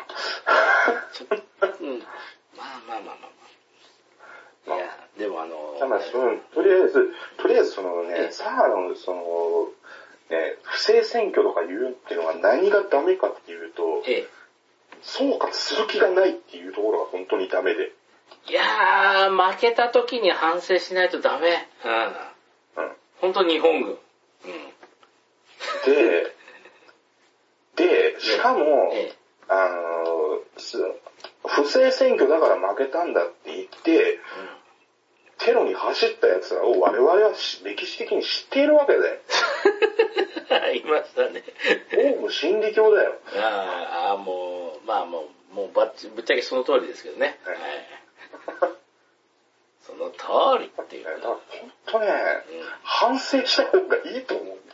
なうん。まあまあまあまあまあ。いや、でもあのー、まあ、その、とりあえず、とりあえずそのね、サハの、その、ね、不正選挙とか言うっていうのは何がダメかっていうと、ええ総括する気がないっていうところが本当にダメで。 いやー、負けた時に反省しないとダメ。うん。うん、本当日本軍。うん。 で、で、しかも、ええ、あの、不正選挙だから負けたんだって言って、うん、テロに走った奴らを我々は歴史的に知っているわけで。 いましたね。 オウム真理教だよ。 ああ、もう、まあもう、もうばっち、ぶっちゃけその通りですけどね。はい、その通りっていうか。 だから本当ね、うん、反省した方がいいと思う。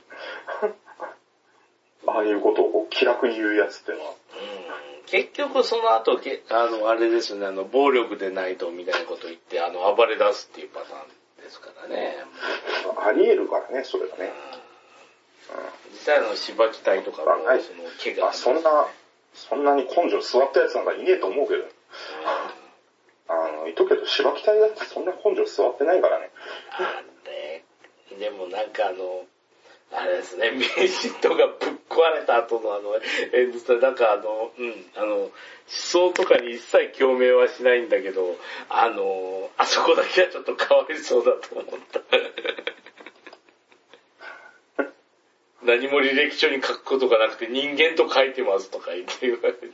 ああいうことをこう気楽に言うやつっていうのは。うん、 結局その後、あの、あれですね、あの、暴力でないとみたいなこと言って、あの、暴れ出すっていうパターンですからね。 あり得るからね、それがね。うん実際の芝木隊とかも、 はい、その怪我、ね、そんな、そんなに根性座ったやつなんかいねえと思うけど。うん、あの、言っとくけど、芝木隊だってそんな根性座ってないからね。 あれ、でもなんかあの、あれですね、民進党がぶっ壊れた後のあの、演説でなんかあの、うん、あの、思想とかに一切共鳴はしないんだけど、あの、あそこだけはちょっとかわいそうだと思った。 何も履歴書に書くことがなくて人間と書いてますとか言って言われて、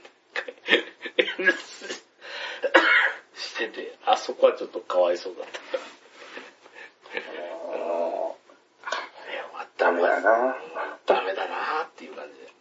してて、あそこはちょっとかわいそうだった。 ダメだなダメだなっていう感じで。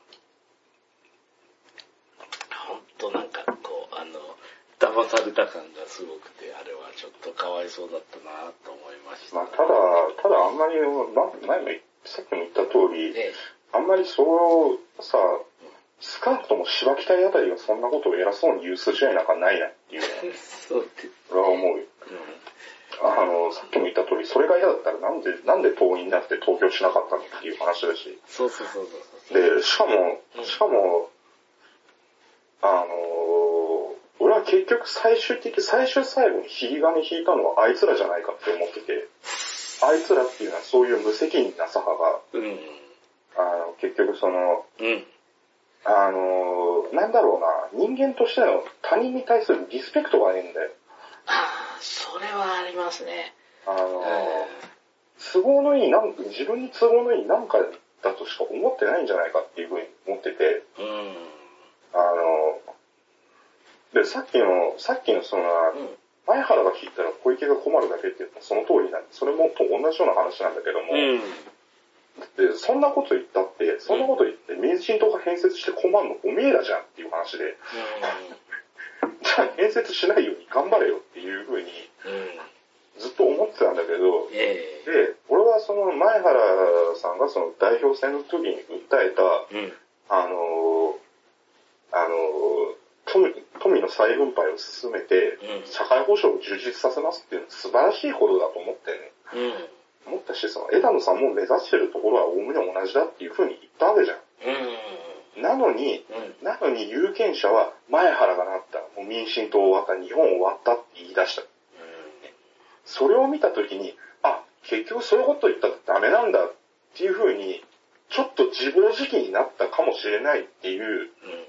ほんとなんかこう、あの、騙された感がすごくて、あれはちょっとかわいそうだったなと思いました。 まあ、ただ、ただあんまり、前もさっきも言った通り、ええ、あんまりそう、さ、スカートも芝北あたりがそんなことを偉そうに言う筋合いなんかないなっていうね。 そうです、ね。 俺は思うよ。うんあの、さっきも言った通り、それが嫌だったらなんで、なんで党員になって投票しなかったのっていう話だし。 そうそうそうそう。 で、しかも、しかも、あの、俺は結局最終的、最終最後に引き金引いたのはあいつらじゃないかって思ってて、あいつらっていうのはそういう無責任な左派が、うん、あの、結局その、うん、あの、なんだろうな、人間としての他人に対するリスペクトがねえんだよ。 ああ、それはありますね。 あの、うん、都合のいい、なんか自分に都合のいいなんかだとしか思ってないんじゃないかっていうふうに思ってて、うん、あの、で、さっきの、さっきのその、うん、前原が聞いたら小池が困るだけって言ったらその通りなんで、それもと同じような話なんだけども、うん、で、そんなこと言ったって、そんなこと言って民進党が編設して困るのおめえらじゃんっていう話で、うんじゃあ建設しないように頑張れよっていう風にずっと思ってたんだけど、うん、で、俺はその前原さんがその代表選の時に訴えた、うん、あの、あの、富、富の再分配を進めて、うん、社会保障を充実させますっていうのは素晴らしいことだと思ってね、うん、思ったし、その枝野さんも目指してるところはおおむね同じだっていう風に言ったわけじゃん。うんなのに、うん、なのに有権者は前原がなった、もう民進党終わった、日本終わったって言い出した。うん、それを見たときに、あ、結局そういうこと言ったらダメなんだっていうふうに、ちょっと自暴自棄になったかもしれないっていう、うん、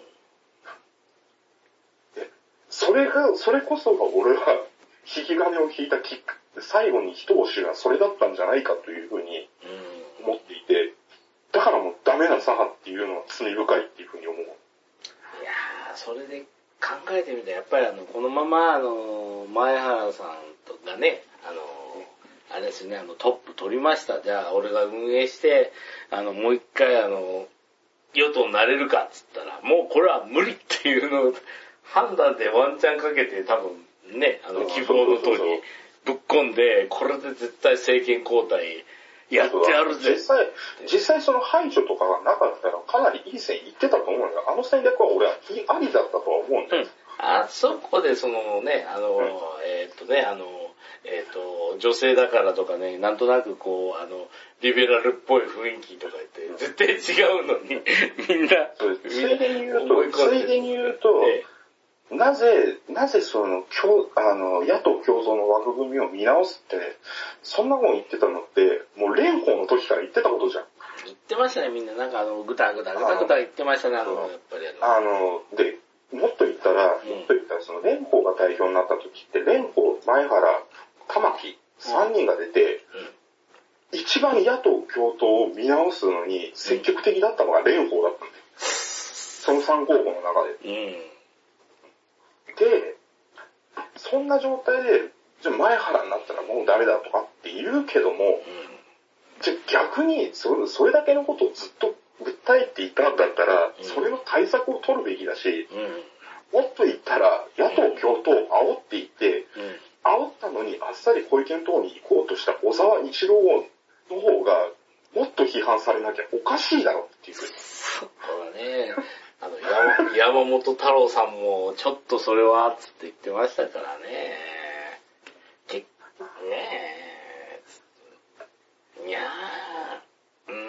でそれが、それこそが俺は引き金を引いたきっかけ、最後に一押しがそれだったんじゃないかというふうに思っていて、だからもうダメな左派っていうのは罪深いっていうふうに思う。いやー、それで考えてみたら、やっぱりあの、このままあの、前原さんとかね、あの、あれですね、あの、トップ取りました。じゃあ、俺が運営して、あの、もう一回あの、与党になれるかっつったら、もうこれは無理っていうのを判断でワンチャンかけて多分ね、あの、希望の党にぶっ込んで、これで絶対政権交代、やってやるぜ。 実際、実際その排除とかがなかったらかなりいい線いってたと思うんだよ。あの戦略は俺はありだったとは思うんだよ。うん、 あそこでそのね、あの、うん、えー、っとね、あの、えー、っと、女性だからとかね、なんとなくこう、あの、リベラルっぽい雰囲気とか言って、絶対違うのに、みんな。 ついでに言うと、ついでに言うと、ねなぜ、なぜその、あの、野党共闘の枠組みを見直すって、そんなもん言ってたのって、もう蓮舫の時から言ってたことじゃん。 言ってましたね、みんな。なんかあの、ぐたぐたぐたぐた言ってましたね、あの、やっぱりあの。あの、で、もっと言ったら、もっと言ったら、その蓮舫が代表になった時って、蓮舫、前原、玉木、さんにんが出て、うん、一番野党共闘を見直すのに積極的だったのが蓮舫だったんだよ。そのさん候補の中で。うんで、そんな状態で、じゃあ前原になったらもうダメだとかって言うけども、うん、じゃあ逆にそれ、それだけのことをずっと訴えていたんだったら、うん、それの対策を取るべきだし、うん、もっと言ったら野党共闘を煽っていって、うん、煽ったのにあっさり小池の党に行こうとした小沢一郎の方が、もっと批判されなきゃおかしいだろっていうふうに。 そうだね。あの山、山本太郎さんもちょっとそれはつって言ってましたからね。結構ねいやー、うん、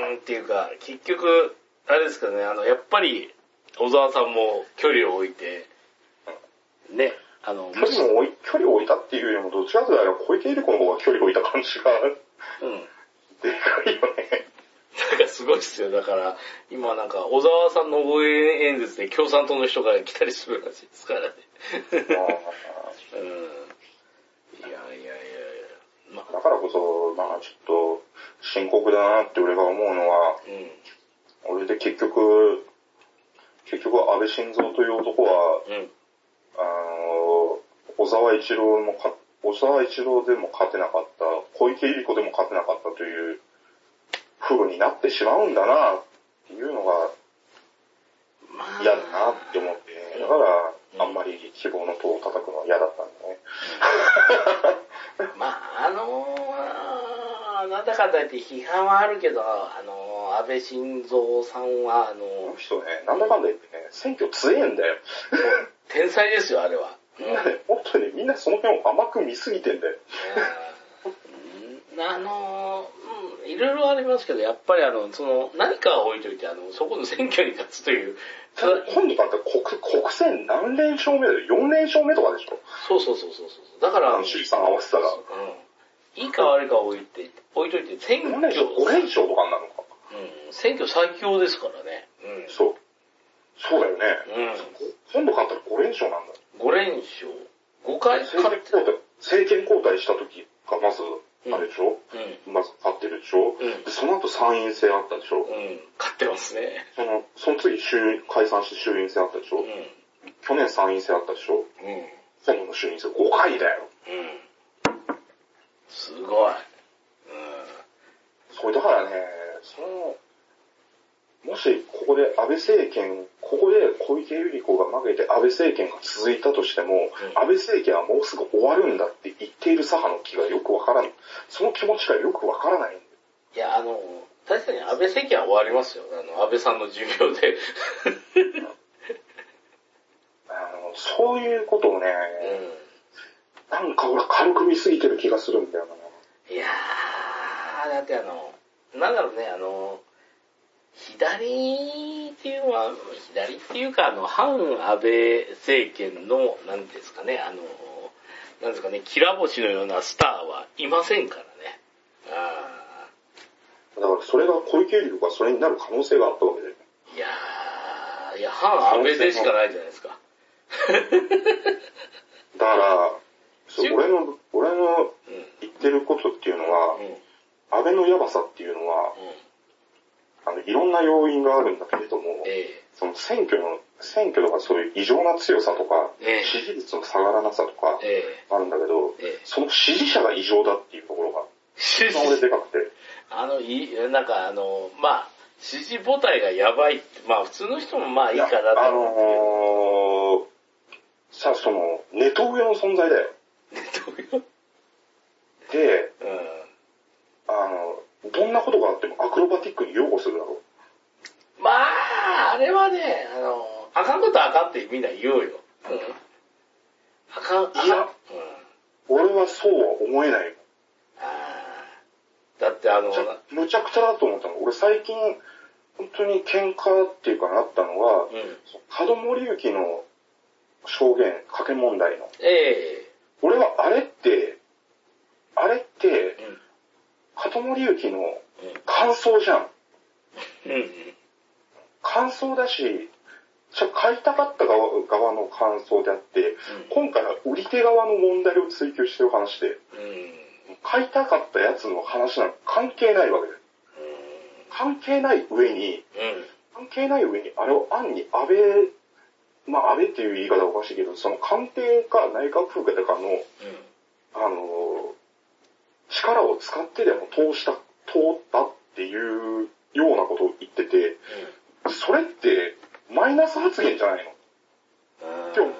うんっていうか、結局、あれですかね、あの、やっぱり、小沢さんも距離を置いて、ね、あの、 距離も置い、距離を置いたっていうよりも、どちらかというと小池百合子の方が距離を置いた感じが、うん。でかいよね。 なんかすごいっすよ。だから、今なんか、小沢さんの応援演説で共産党の人が来たりするらしいですからね。うん。いやいやいやいや、 まあ、だからこそ、まあちょっと深刻だなって俺が思うのは、うん、俺で結局、結局安倍晋三という男は、うん、あの、小沢一郎もか、小沢一郎でも勝てなかった、小池百合子でも勝てなかったという風になってしまうんだなっていうのが嫌だなって思って、だからあんまり希望の塔を叩くのは嫌だったんだね。 うん、まああのー、なんだかんだ言って批判はあるけど、あのー、安倍晋三さんはあのー、 この人ね、なんだかんだ言ってね、選挙強えんだよ。 天才ですよ、あれは。 みんなね、本当にみんなその辺を甘く見すぎてんだよ。 あのー、うん、いろいろありますけど、やっぱりあの、その、何かを置いといて、あの、そこの選挙に勝つという。 今度だって国、国選何連勝目だよ ?よん 連勝目とかでしょ。 そうそうそうそう。だから、 衆さん合わせたら。うん。 いいか悪いか置いて、置いといて、選挙。 ご連勝とかになるのか。 うん。選挙最強ですからね。 うん。そう。そうだよね。うん。今度勝ったらご連勝なんだ。 ご連勝。ごかい勝って。 政権交代した時がまず、あれでしょ、うん、まず勝ってるでしょ、うん、でその後参院選あったでしょ、うん、 勝ってますね。 その、その次衆解散して衆院選あったでしょ、うん、去年参院選あったでしょ、うん、今度の衆院選ごかいだよ。うん、 すごい。うん、 それだからね、その、もしここで安倍政権、ここで小池百合子が負けて安倍政権が続いたとしても、うん、安倍政権はもうすぐ終わるんだって言っている左派の気がよくわからない。その気持ちがよくわからないんだよ。 いや、あの、確かに安倍政権は終わりますよ。あの、安倍さんの寿命で。 あのそういうことをね、うん、なんか俺軽く見すぎてる気がするんだよな。 いやー、だってあの、なんだろうね、あの、左っていうのは、左っていうか、あの、反安倍政権の、なんですかね、あの、なんですかね、きら星のようなスターはいませんからね。あだからそれが小池百合子がそれになる可能性があったわけで。 いやー、いや、反安倍でしかないじゃないですか。 だから、俺の、俺の言ってることっていうのは、うん、安倍のヤバさっていうのは、うんあの、いろんな要因があるんだけれども、ええ、その選挙の、選挙とかそういう異常な強さとか、ええ、支持率の下がらなさとか、あるんだけど、ええ、その支持者が異常だっていうところが、一番俺でかくて。 あの、い、なんかあの、まあ、支持母体がやばいって、まあ普通の人もまあいいかなとあのー、さあその、ネトウヨの存在だよ。 ネトウヨで、うん、あの、どんなことがあってもアクロバティックに擁護するだろう。まあ、あれはね、あの、あかんことはあかんってみんな言うよ。うん。あかん、あかん。 いや、うん、俺はそうは思えない。 あだってあの、 むちゃくちゃだと思ったの。俺最近、本当に喧嘩っていうかなったのは、うん、門森幸の証言、賭け問題の。ええー、俺はあれって、あれって、うん門森幸の感想じゃん。うん、感想だし、じゃ買いたかった側の感想であって、うん、今回は売り手側の問題を追求してる話で、うん、買いたかったやつの話なんか関係ないわけで、うん、関係ない上に、うん、関係ない上にあれを暗に安倍、まあ安倍っていう言い方はおかしいけど、その官邸か内閣府かの、うん、あの、力を使ってでも通した、通ったっていうようなことを言ってて、うん、それってマイナス発言じゃないのって思うわ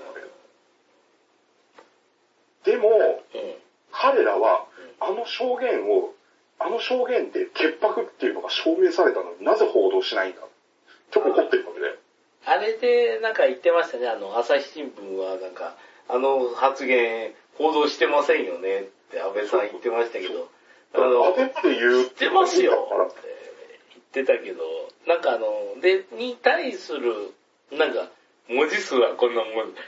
け。でも、うん、彼らはあの証言を、あの証言で潔白っていうのが証明されたのになぜ報道しないんだって怒ってるわけで。 あれでなんか言ってましたね、あの、朝日新聞はなんか、あの発言報道してませんよねって安倍さん言ってましたけど、 あの、安倍って言う知ってますよって言ってたけど、なんかあの、で、に対する、なんか、文字数はこんなもん、で、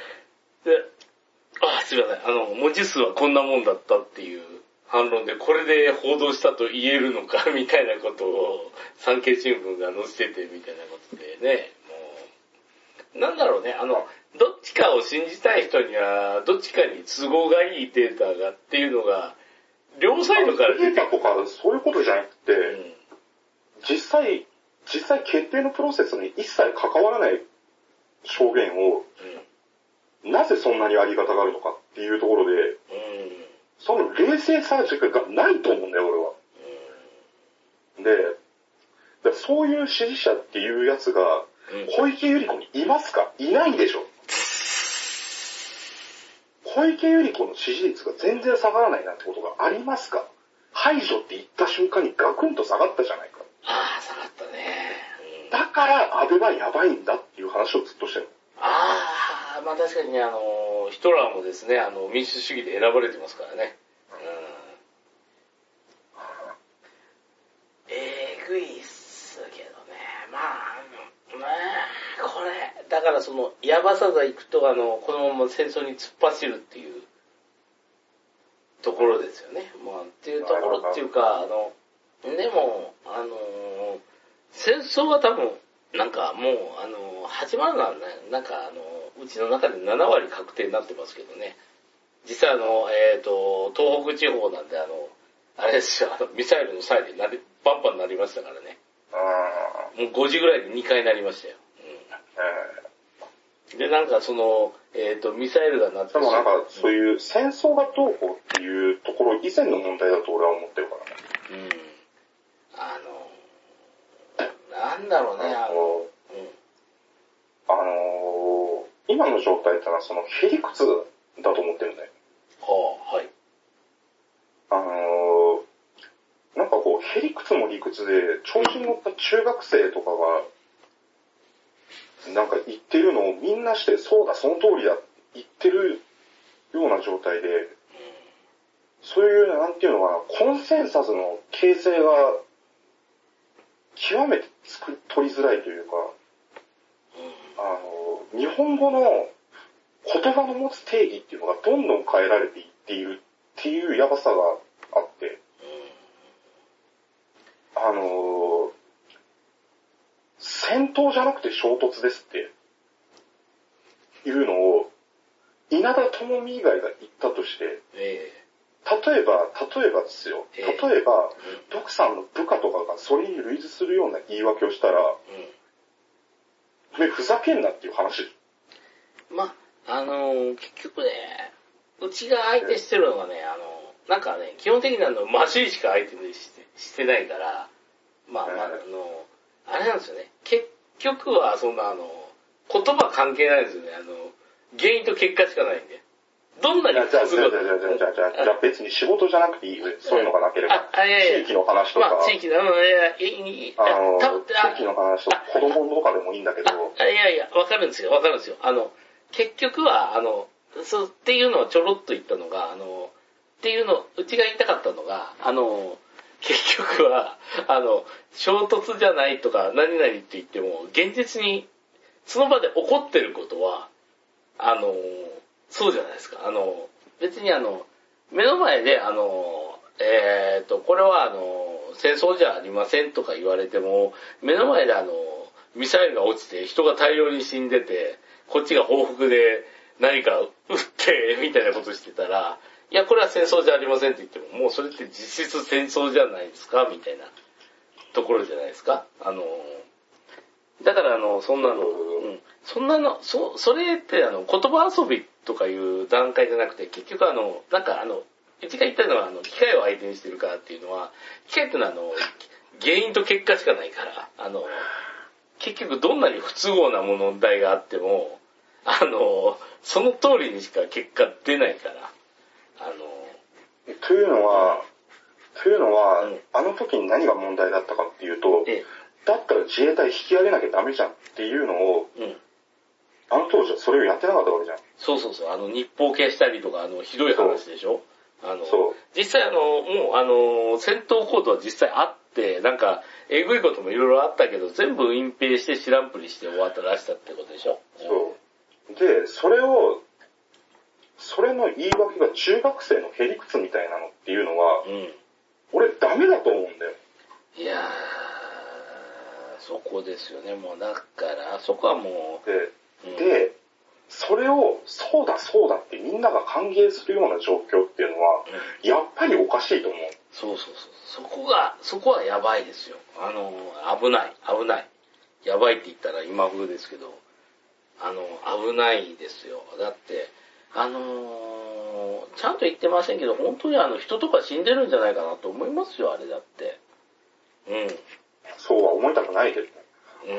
あ、すいません、あの、文字数はこんなもんだったっていう反論で、これで報道したと言えるのか、みたいなことを、産経新聞が載せててみたいなことでね、もう、なんだろうね、あの、どっちかを信じたい人には、どっちかに都合がいいデータがっていうのが、 両サイドから出てとかそういうことじゃなくて、うん、実際、実際決定のプロセスに一切関わらない証言を、うん、なぜそんなにありがたがるのかっていうところで、うん、その冷静さ軸がないと思うんだよ、俺は。うん、で、そういう支持者っていうやつが、小池百合子にいますか？いないでしょ。小池百合子の支持率が全然下がらないなんてことがありますか？排除って言った瞬間にガクンと下がったじゃないか。 ああ、下がったね。 うん、だから安倍はやばいんだっていう話をずっとしてる。 ああ、まあ確かにあの、ヒトラーもですね、あの、民主主義で選ばれてますからね。うん、えぐいっすけどね。まあ、ねこれ、だからその、ヤバさが行くと、あの、このまま戦争に突っ走るっていうところですよね。まあ、っていうところっていうか、あの、でも、あの、戦争は多分、なんかもう、あの、始まるのはね、なんかあの、うちの中でななわり確定になってますけどね。実際あの、えっと、東北地方なんであの、あれですよ、あの、ミサイルの際になり、バンバンなりましたからね。もうごじぐらいでにかいなりましたよ。うん、で、なんかその、えっと、ミサイルが鳴ってでもなんか、そういう戦争がどうこうっていうところ以前の問題だと俺は思ってるからね。 うん。あの、なんだろうね、あの、うん、 あのー、今の状態ってのはそのへりくつだと思ってるんだよ。 はあ、はい。 あのー、なんかこう、へりくつも理屈で、調子に乗った中学生とかが、なんか言ってるのをみんなして、そうだ、その通りだって言ってるような状態で、そういう、なんていうのかな、コンセンサスの形成が、極めて作り、取りづらいというか、あの、日本語の言葉の持つ定義っていうのがどんどん変えられていっているっていうやばさがあって、あの、戦闘じゃなくて衝突ですっていうのを稲田朋美以外が言ったとして、 えー、例えば、例えばですよ、例えば、えー、徳さんの部下とかがそれに類似するような言い訳をしたら、うん、ふざけんなっていう話。 ま、あのー、結局ね、うちが相手してるのがね、あのー、なんかね、基本的にあの、マシーしか相手にして、してないから、まあまあ、あのー、あれなんですよね。結局は、そんなあの、言葉関係ないですよね。あの、原因と結果しかないんで。どんなにじゃあ、じゃあ、じゃあ、じゃあ、じゃあ、じゃあ、じゃあ別に仕事じゃなくていいよ。そういうのがなければ。 あ、あいやいや地域の話とか。 まあ、地域の、あの、いやいや、 あの、地域の話とか、子供とかでもいいんだけど。 いやいや、わかるんですよ、わかるんですよ。あの、結局は、あの、そう、っていうのをちょろっと言ったのが、あの、っていうの、うちが言いたかったのが、あの、結局は、あの、衝突じゃないとか、何々って言っても、現実に、その場で起こってることは、あの、そうじゃないですか。あの、別にあの、目の前で、あの、えっと、これはあの、戦争じゃありませんとか言われても、目の前であの、ミサイルが落ちて人が大量に死んでて、こっちが報復で何か撃って、みたいなことしてたら、いや、これは戦争じゃありませんって言っても、もうそれって実質戦争じゃないですかみたいなところじゃないですか。あの、だからあの、そんなの、うん、そんなの、そ、それってあの、言葉遊びとかいう段階じゃなくて、結局あの、なんかあの、うちが言ったのはあの、機械を相手にしてるからっていうのは、機械っていうのはあの、原因と結果しかないから、あの、結局どんなに不都合な問題があっても、あの、その通りにしか結果出ないから、あの、 というのは、というのは、うん、あの時に何が問題だったかっていうと、ええ、だったら自衛隊引き上げなきゃダメじゃんっていうのを、うん、あの当時はそれをやってなかったわけじゃん。 そうそうそう、あの日報消したりとか、あの、ひどい話でしょ。あの、そう。実際あの、もうあの、戦闘行動は実際あって、なんか、えぐいこともいろいろあったけど、全部隠蔽して知らんぷりして終わったらしたってことでしょ。 そう。で、それを、それの言い訳が中学生のへりくつみたいなのっていうのは、うん、俺ダメだと思うんだよ。 いやー、そこですよね。もうだから、そこはもう。で、うん、で、 それを、そうだそうだってみんなが歓迎するような状況っていうのは、うん、やっぱりおかしいと思う。 そうそうそう。そこが、そこはやばいですよ。あの、危ない、危ない。やばいって言ったら今風ですけど、あの、危ないですよ。だって、あのー、ちゃんと言ってませんけど、本当にあの、人とか死んでるんじゃないかなと思いますよ、あれだって。うん。 そうは思いたくないけどね。 うん。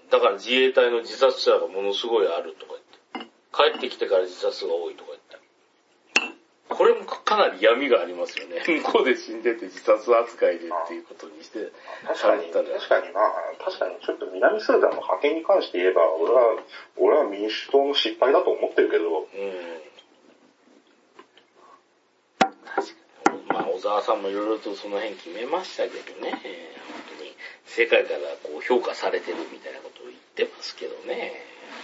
だから自衛隊の自殺者がものすごいあるとか言って。帰ってきてから自殺が多いとか言って。これもかなり闇がありますよね。向こうで死んでて自殺扱いでっていうことにして。 確かに、確かにまあ、確かにちょっと南スーダンの派遣に関して言えば、俺は、俺は民主党の失敗だと思ってるけど。うん。 確かに。まあ、小沢さんもいろいろとその辺決めましたけどね。えー、本当に世界からこう評価されてるみたいなことを言ってますけどね。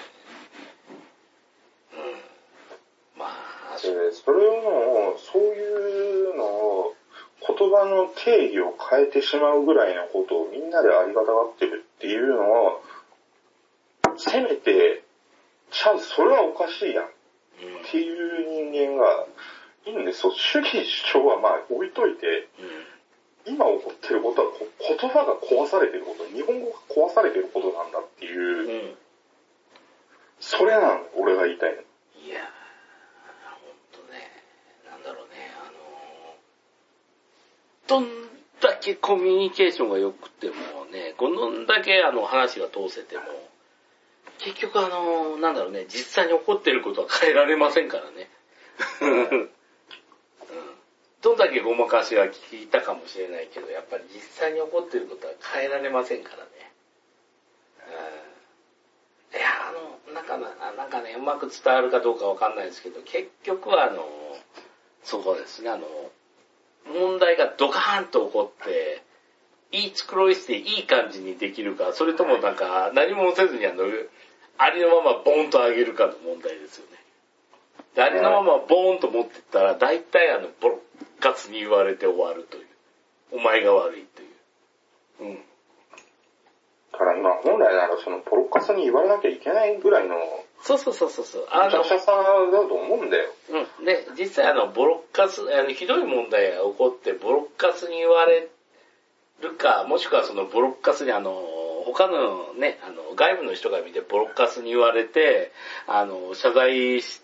うん。まあ、 それそれをもう、そういうのを、言葉の定義を変えてしまうぐらいのことをみんなでありがたがってるっていうのは、せめて、ちゃんとそれはおかしいやんっていう人間がいいんです。そう、主義主張はまあ置いといて、うん、今起こってることは言葉が壊されてること、日本語が壊されてることなんだっていう、うん、それなんだ、俺が言いたいの。 いやー、ほんとね、なんだろうね、あのー、どんだけコミュニケーションが良くてもね、どんだけあの話が通せても、結局あのー、なんだろうね、実際に起こってることは変えられませんからね。うん、どんだけごまかしが効いたかもしれないけど、やっぱり実際に起こってることは変えられませんからね。うん、いや、あの、なんかな、なんかね、うまく伝わるかどうかわかんないですけど、結局はあの、そこですね、あの、問題がドカーンと起こって、いい繕いしていい感じにできるか、それともなんか何もせずにあの、ありのままボーンと上げるかの問題ですよね。で、ありのままボーンと持ってったら、大体あの、ボロッカツに言われて終わるという。お前が悪いという。うん。 だからまあ本来ならそのボロッカツに言われなきゃいけないぐらいの、 そうそうそうそうそう。 あの、他者さだと思うんだよ。 うん。で、実際あの、ボロッカス、あの、ひどい問題が起こって、ボロッカスに言われるか、もしくはそのボロッカスにあの、他のね、あの、外部の人が見てボロッカスに言われて、あの、謝罪して、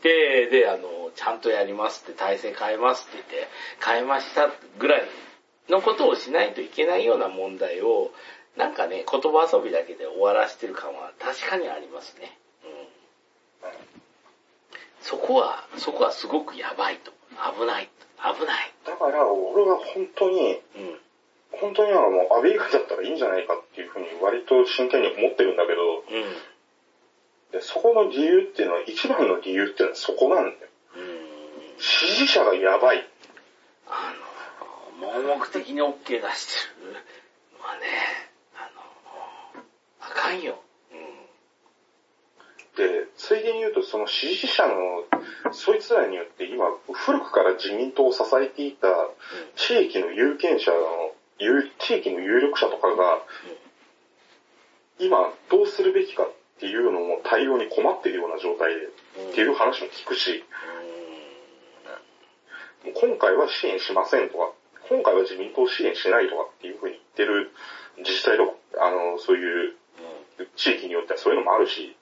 で、あの、ちゃんとやりますって、体制変えますって言って、変えましたぐらいのことをしないといけないような問題を、なんかね、言葉遊びだけで終わらしてる感は確かにありますね。うん。そこは、そこはすごくやばいと。危ない。危ない。 だから、俺は本当に、うん、本当にあの、もう安倍以外だったらいいんじゃないかっていうふうに割と真剣に思ってるんだけど、うん、でそこの理由っていうのは、一番の理由っていうのはそこなんだよ。うん、支持者がやばい。 あの、盲目的に OK 出してる。まあね、あの、あかんよ。 で、ついでに言うと、その支持者の、そいつらによって今、古くから自民党を支えていた地域の有権者の、地域の有力者とかが、今どうするべきかっていうのも対応に困っているような状態で、っていう話も聞くし、今回は支援しませんとか、今回は自民党を支援しないとかっていうふうに言ってる自治体とか、あの、そういう地域によってはそういうのもあるし、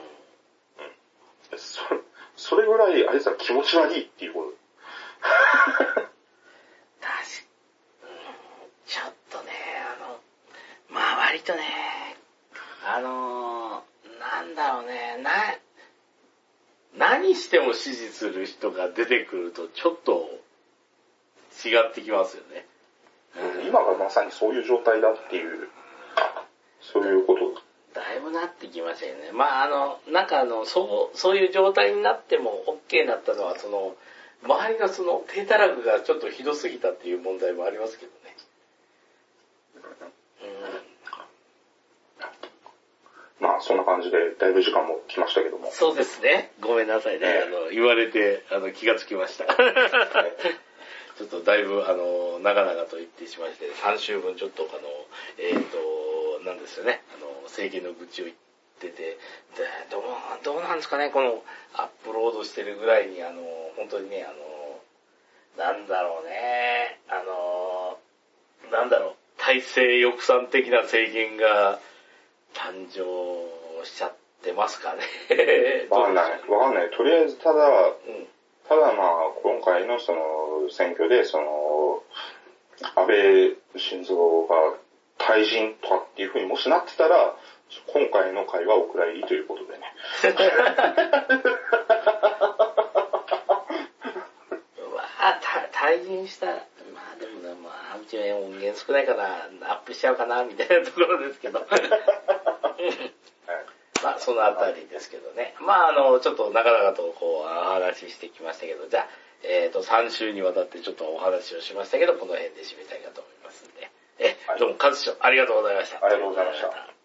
そ, それぐらいあいつは気持ち悪いっていうこと。 確かちょっとね、あの、まあ割とね、あのー、なんだろうね、な、何しても支持する人が出てくるとちょっと違ってきますよね。 うん、今がまさにそういう状態だっていう、そういうこと。 だいぶなってきましたよね。まああの、なんかあの、そう、そういう状態になっても OK だったのは、その、周りのその低たらくがちょっとひどすぎたっていう問題もありますけどね。 うん、まあそんな感じでだいぶ時間も来ましたけども。 そうですね。ごめんなさいね。あの、言われて、あの、気がつきました。ちょっとだいぶ、あの、長々と言ってしまして、さん週分ちょっと、あの、えっと、なんですよね。あの、政権の愚痴を言っってて、で、どう、どうなんですかね、このアップロードしてるぐらいに、あの、本当にね、あの、なんだろうね、あの、なんだろう、体制抑散的な制限が誕生しちゃってますかね。 わかんない。わかんない。とりあえず、ただ、うん、ただまあ、今回のその、選挙で、その、安倍晋三が退陣とかっていう風にもしなってたら、今回の会はお蔵入りということでね。 うわぁ、退陣したら、まあでもね、まあ、うちは音源少ないから、アップしちゃうかな、みたいなところですけど。まあ、そのあたりですけどね。まあ、あの、ちょっと長々とこう、話してきましたけど、じゃあ、えっと、さん週にわたってちょっとお話をしましたけど、この辺で締めたいかと思いますんで。え、どうも、カズ師匠、ありがとうございました。 ありがとうございました。